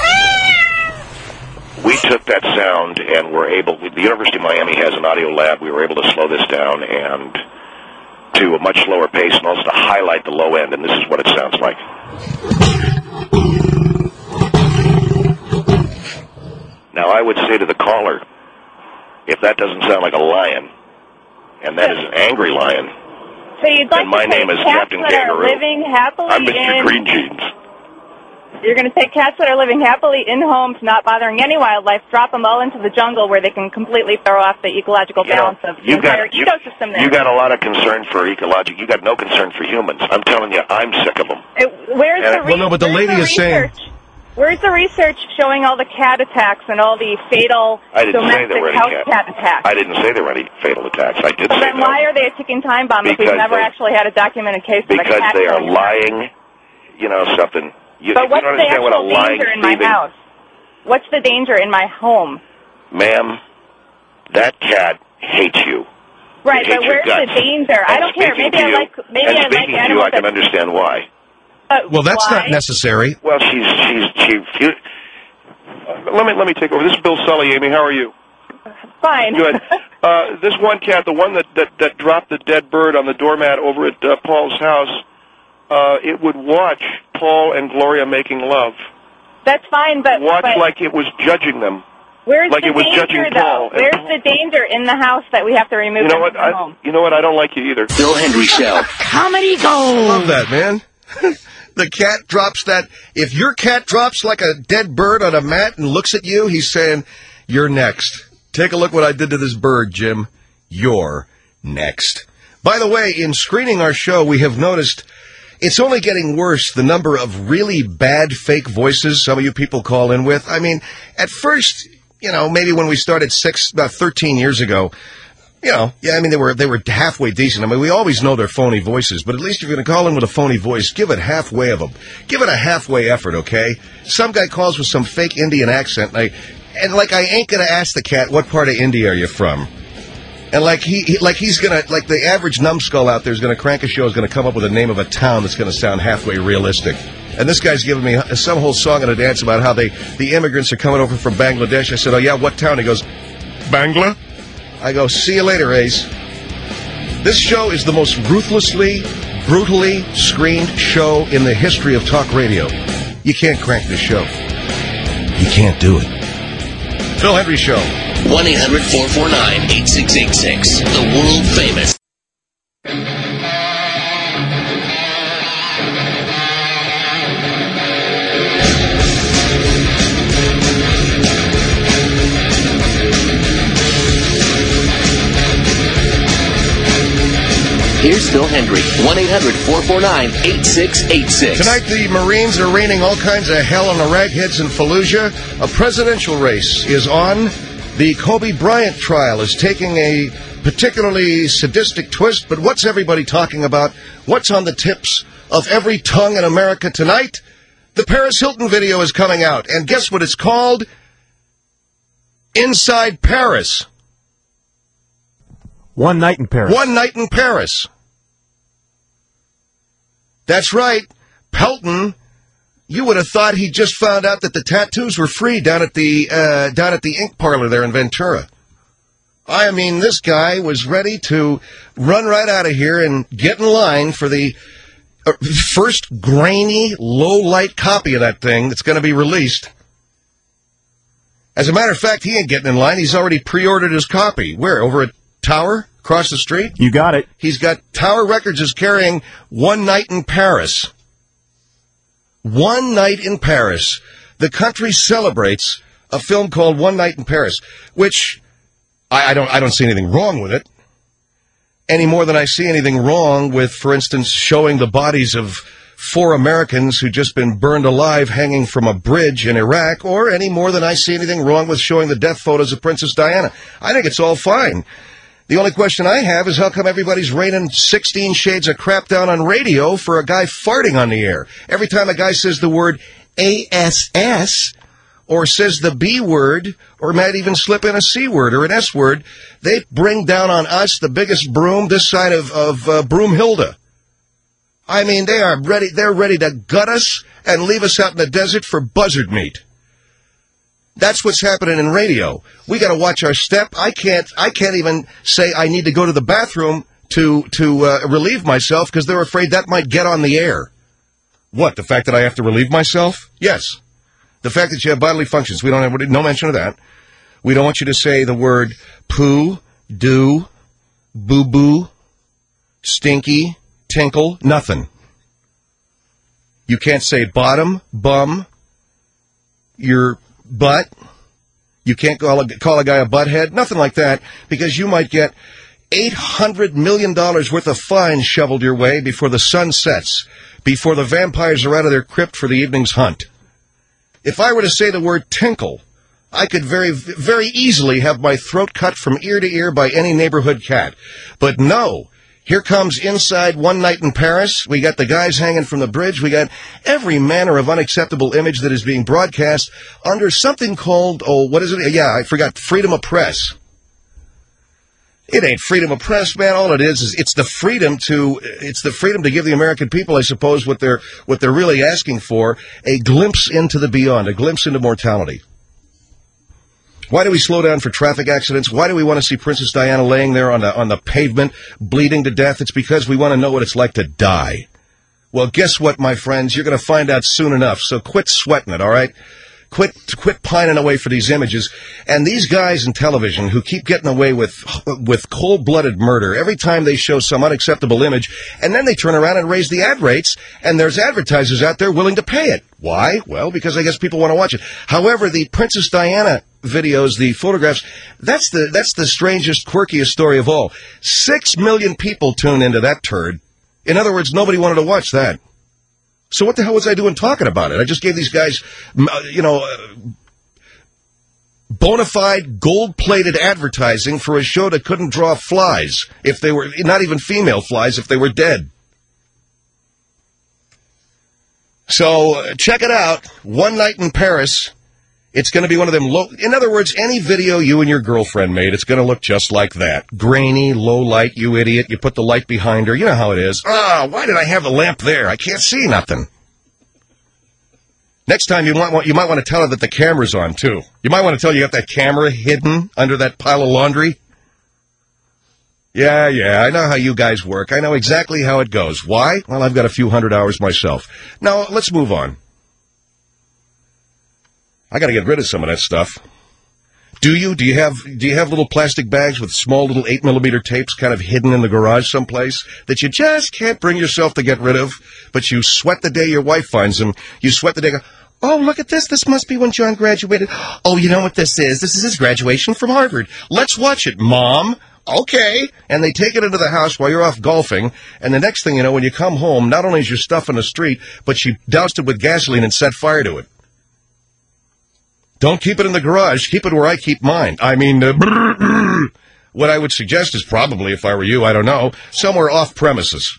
We took that sound and were able, the University of Miami has an audio lab, we were able to slow this down and to a much slower pace and also to highlight the low end, and this is what it sounds like. Now, I would say to the caller, if that doesn't sound like a lion, and that is an angry lion, so you'd like then my name is Captain Kangaroo. Living happily I'm Mr. Green Jeans. You're going to take cats that are living happily in homes, not bothering any wildlife, drop them all into the jungle where they can completely throw off the ecological balance of the entire ecosystem there. You got a lot of concern for ecological. You got no concern for humans. I'm telling you, I'm sick of them. Where's the research? Well, no, but the lady is saying... Where's the research showing all the cat attacks and all the fatal domestic house cat attacks? I didn't say there were any fatal attacks. I did say then why are they a ticking time bomb if we've never actually had a documented case of a cat? Because they are lying, something. But what's the actual danger in my house? What's the danger in my home? Ma'am, that cat hates you. Right, but where's the danger? I don't care. Maybe I like animals. Speaking to you, I can understand why. Well, that's not necessary. Well, she. Let me take over. This is Bill Sully. Amy, how are you? Fine. Good. This one cat, the one that dropped the dead bird on the doormat over at Paul's house, it would watch Paul and Gloria making love. That's fine, but like it was judging them. Where's like the it was danger, judging though? Paul. Where's the danger in the house that we have to remove them from the home? You know what? I don't like you either. Bill Henry Show. Comedy Gold. Love that, man. The cat drops that. If your cat drops like a dead bird on a mat and looks at you, he's saying, you're next. Take a look what I did to this bird, Jim. You're next. By the way, in screening our show, we have noticed it's only getting worse, the number of really bad fake voices some of you people call in with. I mean, at first, maybe when we started 13 years ago, they were halfway decent. I mean, we always know they're phony voices, but at least if you're going to call in with a phony voice, give it halfway of them. Give it a halfway effort, okay? Some guy calls with some fake Indian accent, I ain't going to ask the cat, what part of India are you from? And he's going to, the average numbskull out there is going to crank a show, is going to come up with a name of a town that's going to sound halfway realistic. And this guy's giving me some whole song and a dance about how the immigrants are coming over from Bangladesh. I said, oh yeah, what town? He goes, Bangla? I go, see you later, Ace. This show is the most ruthlessly, brutally screened show in the history of talk radio. You can't crank this show. You can't do it. Phil Henry Show. 1-800-449-8686. The world famous. Here's Phil Hendry, 1-800-449-8686. Tonight, the Marines are raining all kinds of hell on the ragheads in Fallujah. A presidential race is on. The Kobe Bryant trial is taking a particularly sadistic twist, but what's everybody talking about? What's on the tips of every tongue in America tonight? The Paris Hilton video is coming out, and guess what it's called? Inside Paris. One night in Paris. One night in Paris. That's right. Pelton, you would have thought he just found out that the tattoos were free down at the ink parlor there in Ventura. I mean, this guy was ready to run right out of here and get in line for the first grainy, low-light copy of that thing that's going to be released. As a matter of fact, he ain't getting in line. He's already pre-ordered his copy. Where? Over at Tower? Across the street? You got it. He's got Tower Records is carrying One Night in Paris. One Night in Paris. The country celebrates a film called One Night in Paris, which I don't see anything wrong with it, any more than I see anything wrong with, for instance, showing the bodies of 4 Americans who'd just been burned alive hanging from a bridge in Iraq, or any more than I see anything wrong with showing the death photos of Princess Diana. I think it's all fine. The only question I have is how come everybody's raining 16 shades of crap down on radio for a guy farting on the air? Every time a guy says the word ASS or says the B word or might even slip in a C word or an S word, they bring down on us the biggest broom this side of Broomhilda. I mean, they're ready to gut us and leave us out in the desert for buzzard meat. That's what's happening in radio. We got to watch our step. I can't even say I need to go to the bathroom to relieve myself because they're afraid that might get on the air. What, the fact that I have to relieve myself? Yes. The fact that you have bodily functions. We don't have no mention of that. We don't want you to say the word poo, do, boo-boo, stinky, tinkle, nothing. You can't say bottom, bum, your butt. You can't call a guy a butthead, nothing like that, because you might get $800 million worth of fines shoveled your way before the sun sets, before the vampires are out of their crypt for the evening's hunt. If I were to say the word tinkle, I could very, very easily have my throat cut from ear to ear by any neighborhood cat. But no. Here comes Inside One Night in Paris. We got the guys hanging from the bridge. We got every manner of unacceptable image that is being broadcast under something called, what is it? Yeah, I forgot, freedom of press. It ain't freedom of press, man. All it is it's the freedom to give the American people, I suppose, what they're really asking for, a glimpse into the beyond, a glimpse into mortality. Why do we slow down for traffic accidents? Why do we want to see Princess Diana laying there on the pavement, bleeding to death? It's because we want to know what it's like to die. Well, guess what, my friends? You're going to find out soon enough, so quit sweating it, all right? Quit pining away for these images. And these guys in television who keep getting away with cold-blooded murder every time they show some unacceptable image, and then they turn around and raise the ad rates, and there's advertisers out there willing to pay it. Why? Well, because I guess people want to watch it. However, the Princess Diana videos, the photographs, that's the strangest, quirkiest story of all. 6 million people tune into that turd. In other words, nobody wanted to watch that. So what the hell was I doing talking about it? I just gave these guys, bona fide, gold-plated advertising for a show that couldn't draw flies, if they were, not even female flies, if they were dead. So check it out. One Night in Paris. It's going to be one of them in other words, any video you and your girlfriend made, it's going to look just like that. Grainy, low light, you idiot. You put the light behind her. You know how it is. Why did I have the lamp there? I can't see nothing. Next time you might want to tell her that the camera's on, too. You might want to tell her you got that camera hidden under that pile of laundry. Yeah, I know how you guys work. I know exactly how it goes. Why? Well, I've got a few hundred hours myself. Now, let's move on. I got to get rid of some of that stuff. Do you have little plastic bags with small little 8mm tapes kind of hidden in the garage someplace that you just can't bring yourself to get rid of, but you sweat the day your wife finds them. You sweat the day, oh, look at this. This must be when John graduated. Oh, you know what this is? This is his graduation from Harvard. Let's watch it, Mom. Okay. And they take it into the house while you're off golfing, and the next thing you know, when you come home, not only is your stuff in the street, but she doused it with gasoline and set fire to it. Don't keep it in the garage. Keep it where I keep mine. I mean, what I would suggest is probably, if I were you, I don't know, somewhere off premises.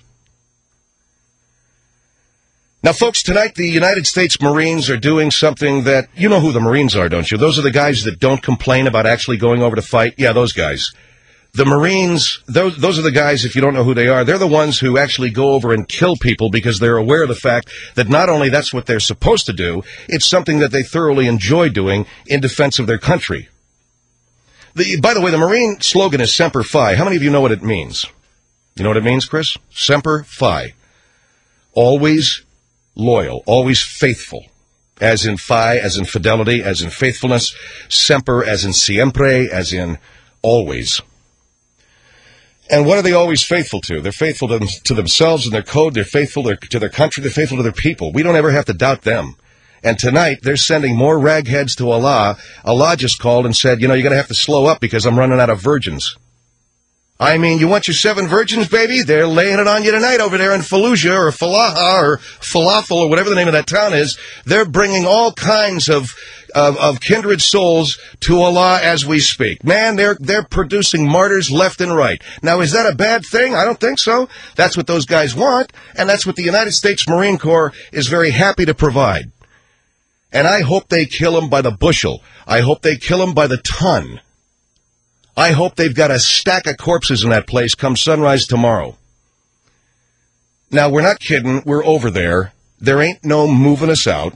Now, folks, tonight the United States Marines are doing something that, you know who the Marines are, don't you? Those are the guys that don't complain about actually going over to fight. Yeah, those guys. The Marines, those are the guys, if you don't know who they are, they're the ones who actually go over and kill people because they're aware of the fact that not only that's what they're supposed to do, it's something that they thoroughly enjoy doing in defense of their country. By the way, the Marine slogan is Semper Fi. How many of you know what it means? You know what it means, Chris? Semper Fi. Always loyal, always faithful. As in fi, as in fidelity, as in faithfulness. Semper, as in siempre, as in always. And what are they always faithful to? They're faithful to themselves and their code. They're faithful to their country. They're faithful to their people. We don't ever have to doubt them. And tonight, they're sending more ragheads to Allah. Allah just called and said, you're going to have to slow up because I'm running out of virgins. I mean, you want your 7 virgins, baby? They're laying it on you tonight over there in Fallujah or Falaha or Falafel or whatever the name of that town is. They're bringing all kinds of kindred souls to Allah as we speak. Man, they're producing martyrs left and right. Now, is that a bad thing? I don't think so. That's what those guys want, and that's what the United States Marine Corps is very happy to provide. And I hope they kill them by the bushel. I hope they kill them by the ton. I hope they've got a stack of corpses in that place come sunrise tomorrow. Now, we're not kidding. We're over there. There ain't no moving us out.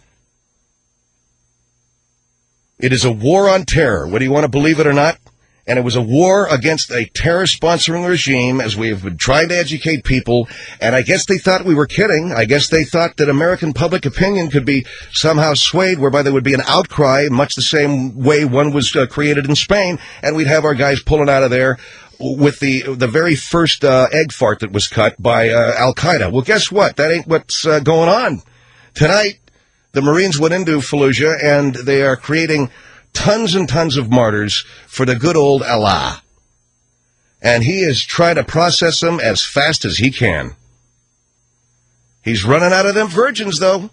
It is a war on terror, whether you want to believe it or not. And it was a war against a terror-sponsoring regime, as we have been trying to educate people. And I guess they thought we were kidding. I guess they thought that American public opinion could be somehow swayed, whereby there would be an outcry, much the same way one was created in Spain, and we'd have our guys pulling out of there with the very first egg fart that was cut by Al-Qaeda. Well, guess what? That ain't what's going on. Tonight, the Marines went into Fallujah, and they are creating tons and tons of martyrs for the good old Allah. And he is trying to process them as fast as he can. He's running out of them virgins, though.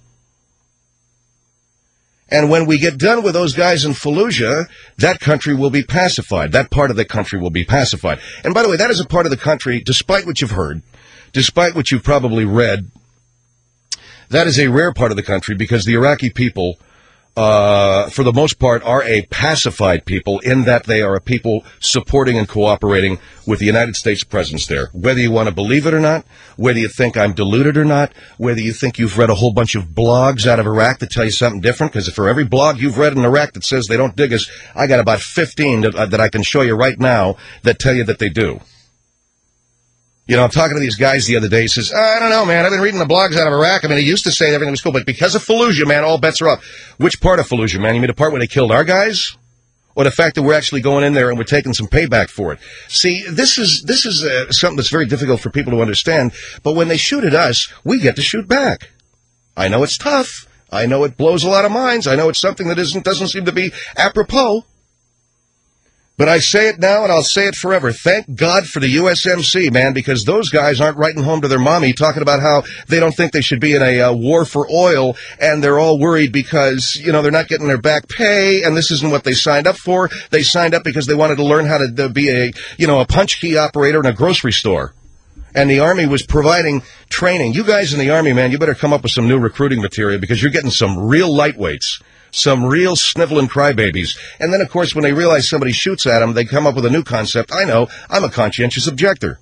And when we get done with those guys in Fallujah, that country will be pacified. That part of the country will be pacified. And by the way, that is a part of the country, despite what you've heard, despite what you've probably read, that is a rare part of the country because the Iraqi people, for the most part, are a pacified people in that they are a people supporting and cooperating with the United States presence there. Whether you want to believe it or not, whether you think I'm deluded or not, whether you think you've read a whole bunch of blogs out of Iraq that tell you something different, because for every blog you've read in Iraq that says they don't dig us, I got about 15 that I can show you right now that tell you that they do. You know, I'm talking to these guys the other day. He says, I don't know, man. I've been reading the blogs out of Iraq. I mean, he used to say everything was cool, but because of Fallujah, man, all bets are up. Which part of Fallujah, man? You mean the part where they killed our guys? Or the fact that we're actually going in there and we're taking some payback for it? See, this is something that's very difficult for people to understand, but when they shoot at us, we get to shoot back. I know it's tough. I know it blows a lot of minds. I know it's something that doesn't seem to be apropos. But I say it now, and I'll say it forever. Thank God for the USMC, man, because those guys aren't writing home to their mommy talking about how they don't think they should be in a war for oil, and they're all worried because, you know, they're not getting their back pay, and this isn't what they signed up for. They signed up because they wanted to learn how to be a punch key operator in a grocery store. And the Army was providing training. You guys in the Army, man, you better come up with some new recruiting material because you're getting some real lightweights. Some real sniveling crybabies. And then, of course, when they realize somebody shoots at them, they come up with a new concept. I know, I'm a conscientious objector.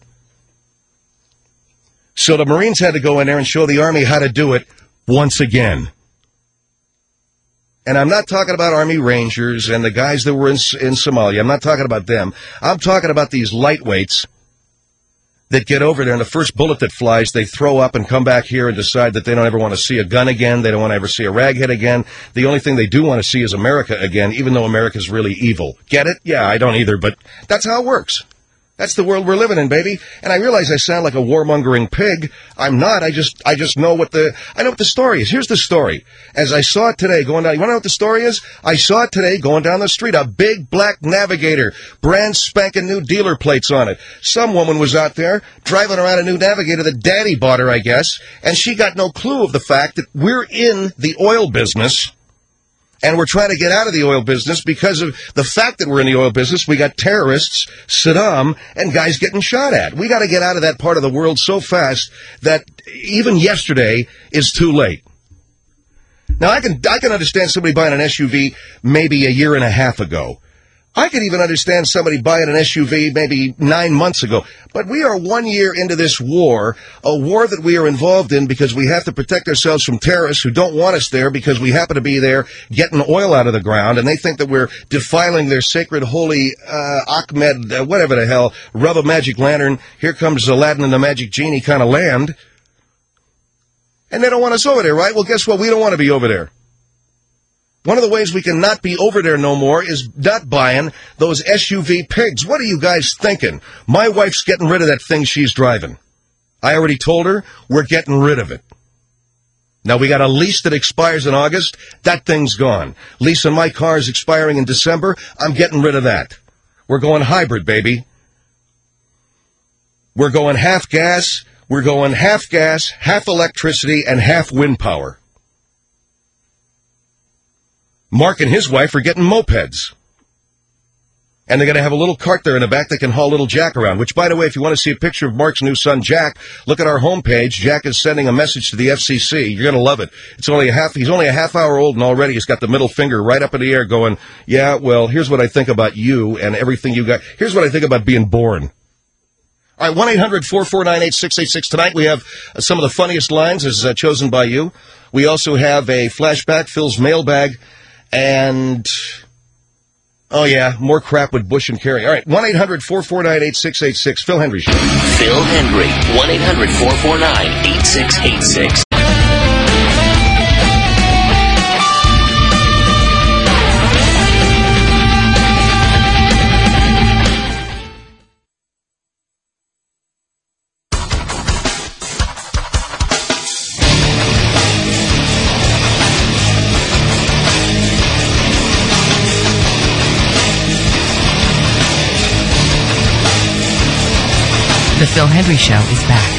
So the Marines had to go in there and show the Army how to do it once again. And I'm not talking about Army Rangers and the guys that were in Somalia. I'm not talking about them. I'm talking about these lightweights that get over there, and the first bullet that flies, they throw up and come back here and decide that they don't ever want to see a gun again. They don't want to ever see a raghead again. The only thing they do want to see is America again, even though America's really evil. Get it? Yeah, I don't either, but that's how it works. That's the world we're living in, baby. And I realize I sound like a warmongering pig. I'm not. I just know what the story is. Here's the story. As I saw it today going down, you want to know what the story is? I saw it today going down the street, a big black Navigator, brand spanking new dealer plates on it. Some woman was out there driving around a new Navigator that daddy bought her, I guess, and she got no clue of the fact that we're in the oil business. And we're trying to get out of the oil business because of the fact that we're in the oil business. We got terrorists, Saddam, and guys getting shot at. We got to get out of that part of the world so fast that even yesterday is too late. Now, I can understand somebody buying an SUV maybe a year and a half ago. I could even understand somebody buying an SUV maybe 9 months ago. But we are 1 year into this war, a war that we are involved in because we have to protect ourselves from terrorists who don't want us there because we happen to be there getting oil out of the ground, and they think that we're defiling their sacred, holy Ahmed, whatever the hell, rub a magic lantern, here comes Aladdin and the magic genie kind of land. And they don't want us over there, right? Well, guess what? We don't want to be over there. One of the ways we can not be over there no more is not buying those SUV pigs. What are you guys thinking? My wife's getting rid of that thing she's driving. I already told her we're getting rid of it. Now, we got a lease that expires in August. That thing's gone. Lease on my car is expiring in December. I'm getting rid of that. We're going hybrid, baby. We're going half gas, half electricity, and half wind power. Mark and his wife are getting mopeds. And they're going to have a little cart there in the back that can haul little Jack around, which, by the way, if you want to see a picture of Mark's new son, Jack, look at our homepage. Jack is sending a message to the FCC. You're going to love it. He's only a half hour old, and already he's got the middle finger right up in the air going, yeah, well, here's what I think about you and everything you got. Here's what I think about being born. All right, 1-800-449-8686. Tonight we have some of the funniest lines as chosen by you. We also have a flashback, Phil's mailbag, and... oh, yeah, more crap with Bush and Kerry. All right, 1-800-449-8686. Phil Hendry Show. Phil Hendry, 1-800-449-8686. The Phil Hendry Show is back.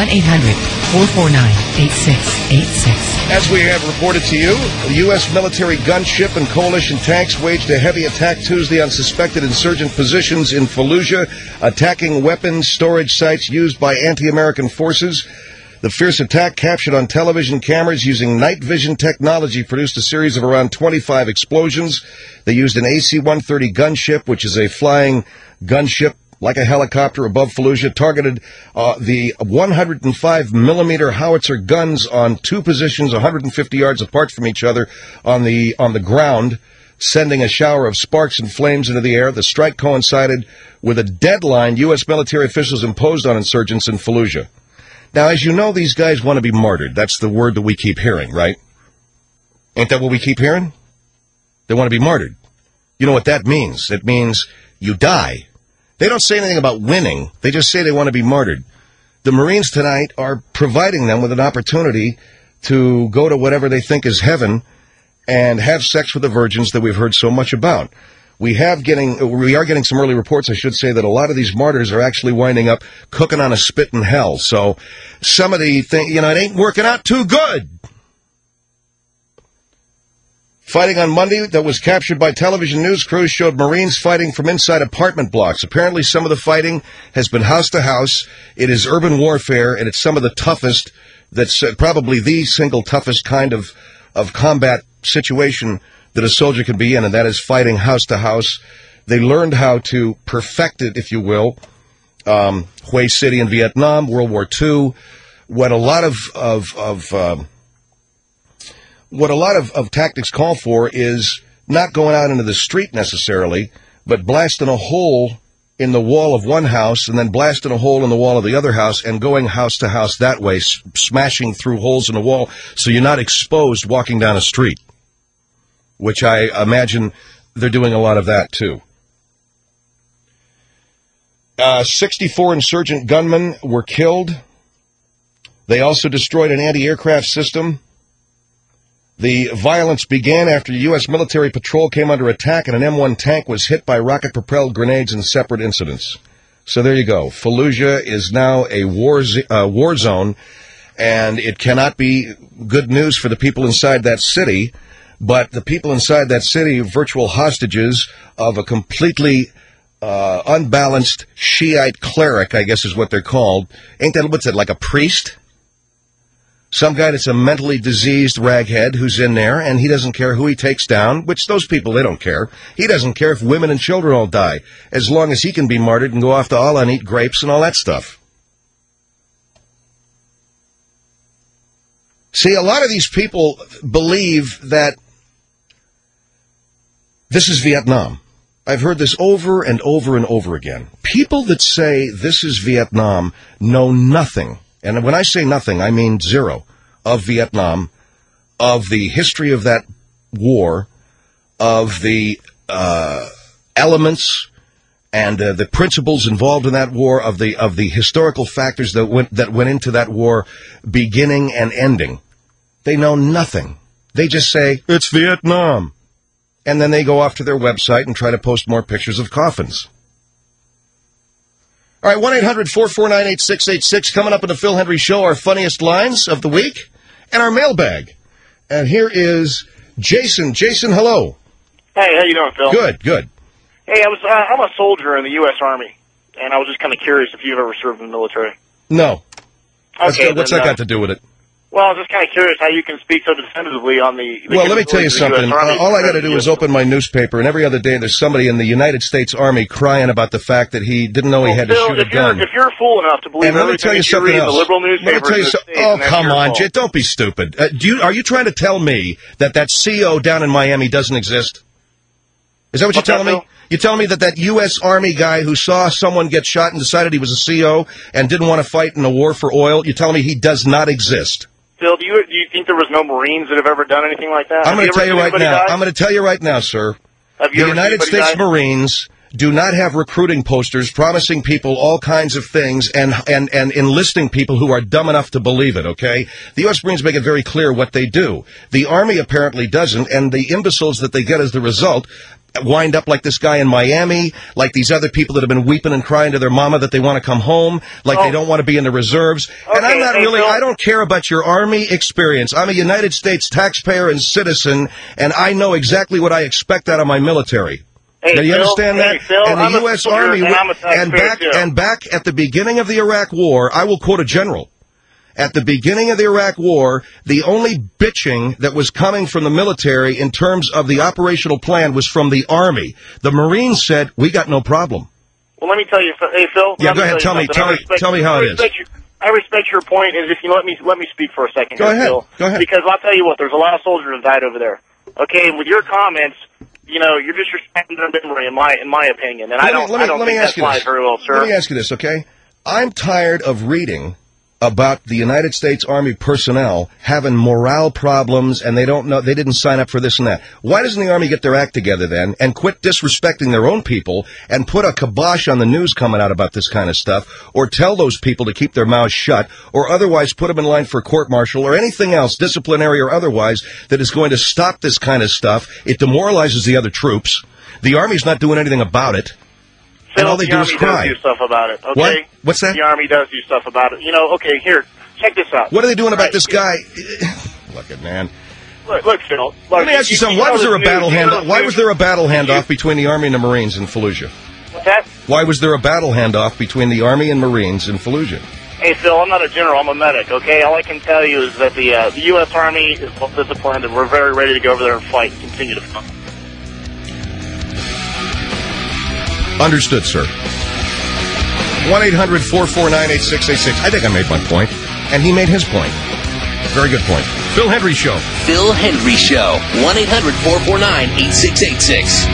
1-800-449-8686. As we have reported to you, the U.S. military gunship and coalition tanks waged a heavy attack Tuesday on suspected insurgent positions in Fallujah, attacking weapons storage sites used by anti-American forces. The fierce attack, captured on television cameras using night vision technology, produced a series of around 25 explosions. They used an AC-130 gunship, which is a flying gunship like a helicopter above Fallujah, targeted the 105-millimeter howitzer guns on two positions 150 yards apart from each other on the ground, sending a shower of sparks and flames into the air. The strike coincided with a deadline U.S. military officials imposed on insurgents in Fallujah. Now, as you know, these guys want to be martyred. That's the word that we keep hearing, right? Ain't that what we keep hearing? They want to be martyred. You know what that means? It means you die. They don't say anything about winning. They just say they want to be martyred. The Marines tonight are providing them with an opportunity to go to whatever they think is heaven and have sex with the virgins that we've heard so much about. We are getting some early reports, I should say, that a lot of these martyrs are actually winding up cooking on a spit in hell. So some of the things, it ain't working out too good. Fighting on Monday that was captured by television news crews showed Marines fighting from inside apartment blocks. Apparently some of the fighting has been house to house. It is urban warfare, and it's some of the toughest, that's probably the single toughest kind of combat situation that a soldier can be in, and that is fighting house to house. They learned how to perfect it, if you will. Hue City in Vietnam, World War II. What a lot of tactics call for is not going out into the street necessarily, but blasting a hole in the wall of one house and then blasting a hole in the wall of the other house and going house to house that way, smashing through holes in the wall so you're not exposed walking down a street, which I imagine they're doing a lot of that too. 64 insurgent gunmen were killed. They also destroyed an anti-aircraft system. The violence began after a U.S. military patrol came under attack and an M1 tank was hit by rocket-propelled grenades in separate incidents. So there you go. Fallujah is now a war zone, and it cannot be good news for the people inside that city, but the people inside that city are virtual hostages of a completely unbalanced Shiite cleric, I guess is what they're called. What's that, like a priest? Some guy that's a mentally diseased raghead who's in there, and he doesn't care who he takes down, which those people, they don't care. He doesn't care if women and children all die, as long as he can be martyred and go off to Allah and eat grapes and all that stuff. See, a lot of these people believe that this is Vietnam. I've heard this over and over and over again. People that say this is Vietnam know nothing. And when I say nothing, I mean zero, of Vietnam, of the history of that war, of the elements and the principles involved in that war, of the historical factors that went into that war, beginning and ending. They know nothing. They just say, it's Vietnam. And then they go off to their website and try to post more pictures of coffins. All right, 1-800-449-8686. Coming up in the Phil Hendry Show, our funniest lines of the week and our mailbag. And here is Jason. Jason, hello. Hey, how you doing, Phil? Good. Hey, I'm a soldier in the U.S. Army, and I was just kind of curious if you've ever served in the military. No. Okay. What's that got to do with it? Well, I was just kind of curious how you can speak so definitively on the well, let me tell you something. All I got to do is open my newspaper, and every other day there's somebody in the United States Army crying about the fact that he didn't know he had to shoot a gun. If you're fool enough to believe everything you read in the liberal newspapers, oh, come on, Jit, don't be stupid. Are you trying to tell me that CO down in Miami doesn't exist? Is that what you're telling me? You're telling me that U.S. Army guy who saw someone get shot and decided he was a CO and didn't want to fight in a war for oil, you're telling me he does not exist? Phil, do you think there was no Marines that have ever done anything like that? I'm going to tell you right now. I'm going to tell you right now, sir. The United States Marines do not have recruiting posters promising people all kinds of things and enlisting people who are dumb enough to believe it, okay? The U.S. Marines make it very clear what they do. The Army apparently doesn't, and the imbeciles that they get as the result wind up like this guy in Miami, like these other people that have been weeping and crying to their mama that they want to come home, like they don't want to be in the reserves. Okay, and I'm not I don't care about your Army experience. I'm a United States taxpayer and citizen, and I know exactly what I expect out of my military. Hey, now, you understand that? Phil, and the U.S. Army, and back at the beginning of the Iraq War, I will quote a general. At the beginning of the Iraq War, the only bitching that was coming from the military in terms of the operational plan was from the Army. The Marines said, we got no problem. Well, let me tell you, hey, Phil. Yeah, go ahead. Tell me how it is. I respect your point. Is if you let me speak for a second. Go ahead. Phil, go ahead. Because I'll tell you what, there's a lot of soldiers that died over there. Okay, and with your comments, you know, you're just respecting their memory, in my opinion. And I don't think that applies very well, sir. Let me ask you this, okay? I'm tired of reading about the United States Army personnel having morale problems and they didn't sign up for this and that. Why doesn't the Army get their act together then and quit disrespecting their own people and put a kibosh on the news coming out about this kind of stuff, or tell those people to keep their mouths shut, or otherwise put them in line for court-martial or anything else, disciplinary or otherwise, that is going to stop this kind of stuff? It demoralizes the other troops. The Army's not doing anything about it. And all they do is cry. The Army does do stuff about it, okay? What? What's that? The Army does do stuff about it. You know, okay, here, check this out. What are they doing about this guy? Look at man. Look, Phil. Let me ask you something. Why was there a battle handoff? Why was there a battle handoff between the Army and the Marines in Fallujah? What's that? Why was there a battle handoff between the Army and Marines in Fallujah? Hey, Phil, I'm not a general. I'm a medic, okay? All I can tell you is that the U.S. Army is well disciplined, and we're very ready to go over there and fight and continue to fight. Understood, sir. 1-800-449-8686. I think I made my point, and he made his point. Very good point. Phil Hendry Show. Phil Hendry Show. 1-800-449-8686.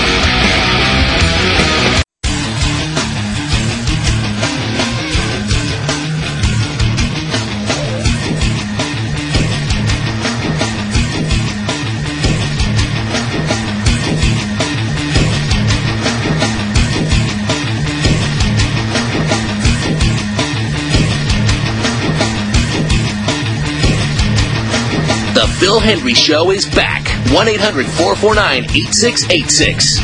The Phil Hendry Show is back. 1-800-449-8686.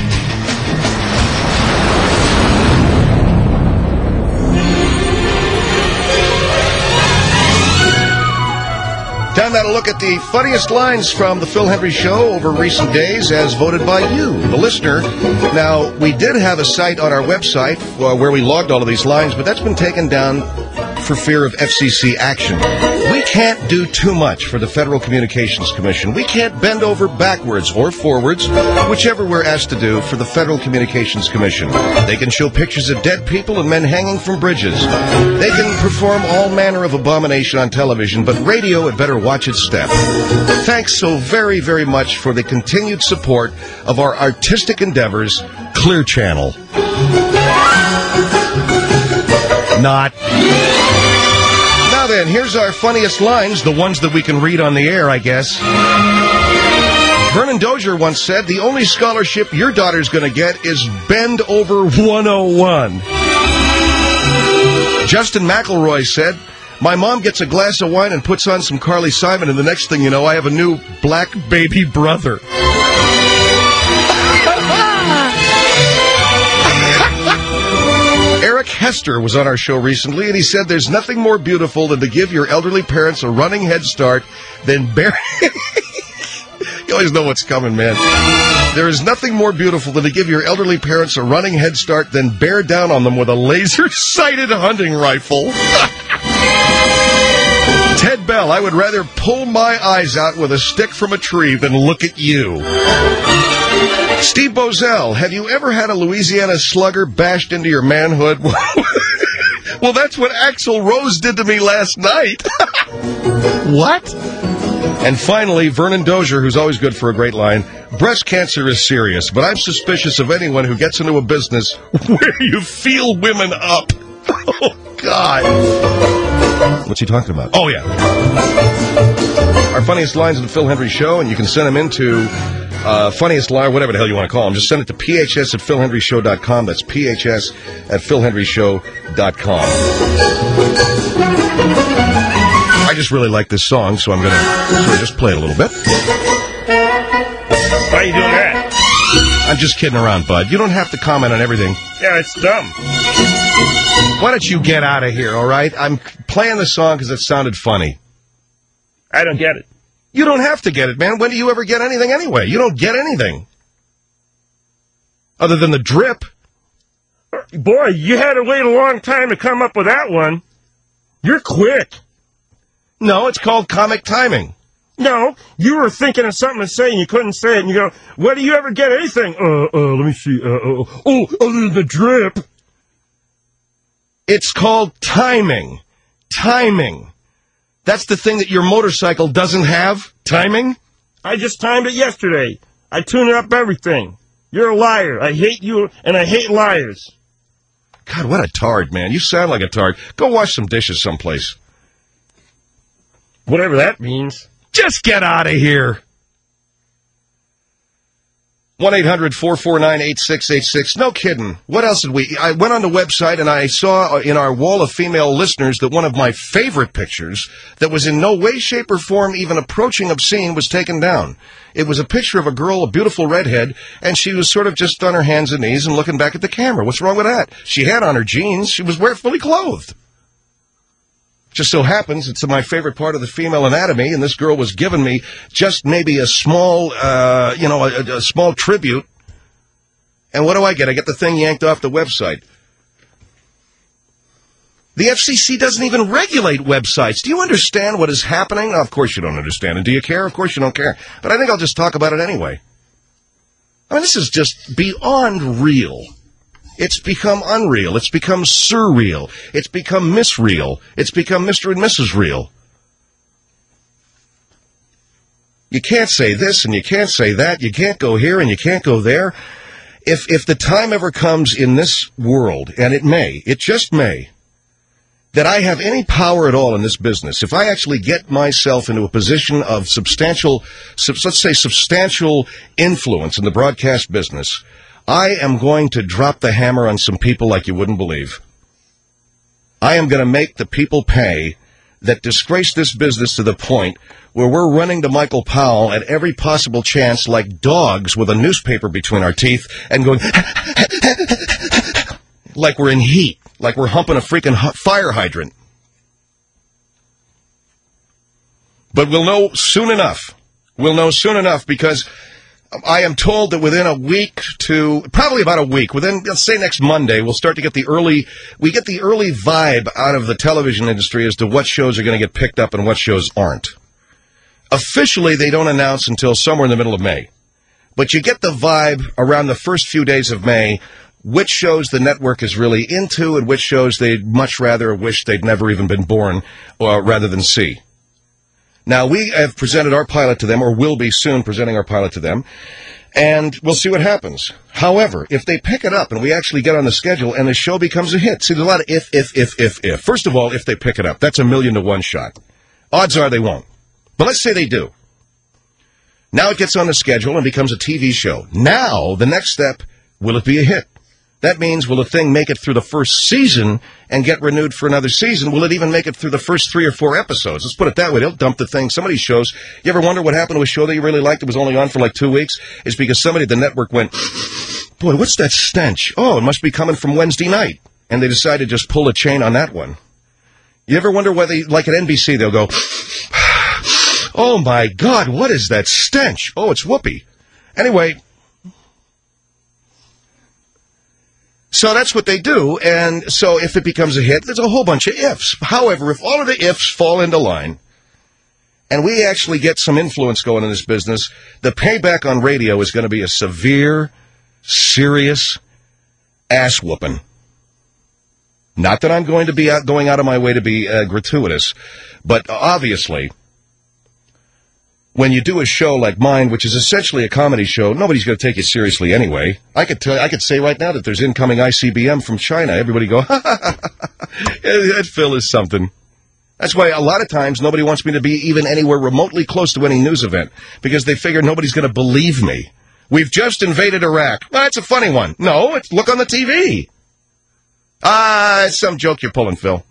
Time now to look at the funniest lines from the Phil Hendry Show over recent days as voted by you, the listener. Now, we did have a site on our website where we logged all of these lines, but that's been taken down for fear of FCC action. We can't do too much for the Federal Communications Commission. We can't bend over backwards or forwards, whichever we're asked to do for the Federal Communications Commission. They can show pictures of dead people and men hanging from bridges. They can perform all manner of abomination on television, but radio had better watch its step. Thanks so very, very much for the continued support of our artistic endeavors, Clear Channel. Not. Now then, here's our funniest lines, the ones that we can read on the air, I guess. Vernon Dozier once said, the only scholarship your daughter's going to get is Bend Over 101. Justin McElroy said, my mom gets a glass of wine and puts on some Carly Simon, and the next thing you know, I have a new black baby brother. Eric Hester was on our show recently, and he said there's nothing more beautiful than to give your elderly parents a running head start than bear... You always know what's coming, man. There is nothing more beautiful than to give your elderly parents a running head start than bear down on them with a laser-sighted hunting rifle. Ted Bell, I would rather pull my eyes out with a stick from a tree than look at you. Steve Bozell, have you ever had a Louisiana slugger bashed into your manhood? Well, that's what Axl Rose did to me last night. What? And finally, Vernon Dozier, who's always good for a great line, breast cancer is serious, but I'm suspicious of anyone who gets into a business where you feel women up. Oh, God. What's he talking about? Oh, yeah. Our funniest lines in the Phil Hendry Show, and you can send them into funniest line, whatever the hell you want to call them. Just send it to phs@philhendryshow.com. That's phs@philhendryshow.com. I just really like this song, so I'm going to sort of just play it a little bit. Why are you doing that? I'm just kidding around, bud. You don't have to comment on everything. Yeah, it's dumb. Why don't you get out of here, all right? I'm playing the song because it sounded funny. I don't get it. You don't have to get it, man. When do you ever get anything anyway? You don't get anything. Other than the drip. Boy, you had to wait a long time to come up with that one. You're quick. No, it's called comic timing. No, you were thinking of something to say and you couldn't say it, and you go, "When do you ever get anything?" Let me see. Other than the drip. It's called timing. Timing. That's the thing that your motorcycle doesn't have? Timing? I just timed it yesterday. I tuned up everything. You're a liar. I hate you, and I hate liars. God, what a tard, man. You sound like a tard. Go wash some dishes someplace. Whatever that means. Just get out of here. 1-800-449-8686. No kidding. What else did we... I went on the website and I saw in our wall of female listeners that one of my favorite pictures that was in no way, shape, or form even approaching obscene was taken down. It was a picture of a girl, a beautiful redhead, and she was sort of just on her hands and knees and looking back at the camera. What's wrong with that? She had on her jeans. She was fully clothed. Just so happens it's my favorite part of the female anatomy, and this girl was giving me just maybe a small, a small tribute. And what do I get? I get the thing yanked off the website. The FCC doesn't even regulate websites. Do you understand what is happening? Oh, of course you don't understand. And do you care? Of course you don't care. But I think I'll just talk about it anyway. I mean, this is just beyond real. It's become unreal. It's become surreal. It's become misreal. It's become Mr. and Mrs. Real. You can't say this and you can't say that. You can't go here and you can't go there. If the time ever comes in this world, and it just may, that I have any power at all in this business, if I actually get myself into a position of substantial influence in the broadcast business, I am going to drop the hammer on some people like you wouldn't believe. I am going to make the people pay that disgrace this business to the point where we're running to Michael Powell at every possible chance like dogs with a newspaper between our teeth and going like we're in heat, like we're humping a freaking fire hydrant. But we'll know soon enough. We'll know soon enough because I am told that within a week to probably about a week, let's say next Monday, we'll start to get the early vibe out of the television industry as to what shows are going to get picked up and what shows aren't. Officially, they don't announce until somewhere in the middle of May. But you get the vibe around the first few days of May, which shows the network is really into and which shows they'd much rather wish they'd never even been born rather than see. Now, we have presented our pilot to them, or will be soon presenting our pilot to them, and we'll see what happens. However, if they pick it up and we actually get on the schedule and the show becomes a hit, see, there's a lot of if. First of all, if they pick it up, that's 1,000,000 to 1 shot. Odds are they won't. But let's say they do. Now it gets on the schedule and becomes a TV show. Now, the next step, will it be a hit? That means, will the thing make it through the first season and get renewed for another season? Will it even make it through the first 3 or 4 episodes? Let's put it that way. They'll dump the thing. Some of these shows, you ever wonder what happened to a show that you really liked that was only on for like 2 weeks? It's because somebody at the network went, boy, what's that stench? Oh, it must be coming from Wednesday night. and they decide to just pull a chain on that one. You ever wonder why they, like at NBC, they'll go, oh my God, what is that stench? Oh, it's Whoopi. Anyway, so that's what they do, and so if it becomes a hit, there's a whole bunch of ifs. However, if all of the ifs fall into line, and we actually get some influence going in this business, the payback on radio is going to be a severe, serious ass-whooping. Not that I'm going to be going out of my way to be gratuitous, but obviously, when you do a show like mine, which is essentially a comedy show, nobody's going to take you seriously anyway. I could say right now that there's incoming ICBM from China. Everybody go, ha ha ha ha. That Phil is something. That's why a lot of times nobody wants me to be even anywhere remotely close to any news event, because they figure nobody's going to believe me. We've just invaded Iraq. Well, that's a funny one. No, look on the TV. It's some joke you're pulling, Phil.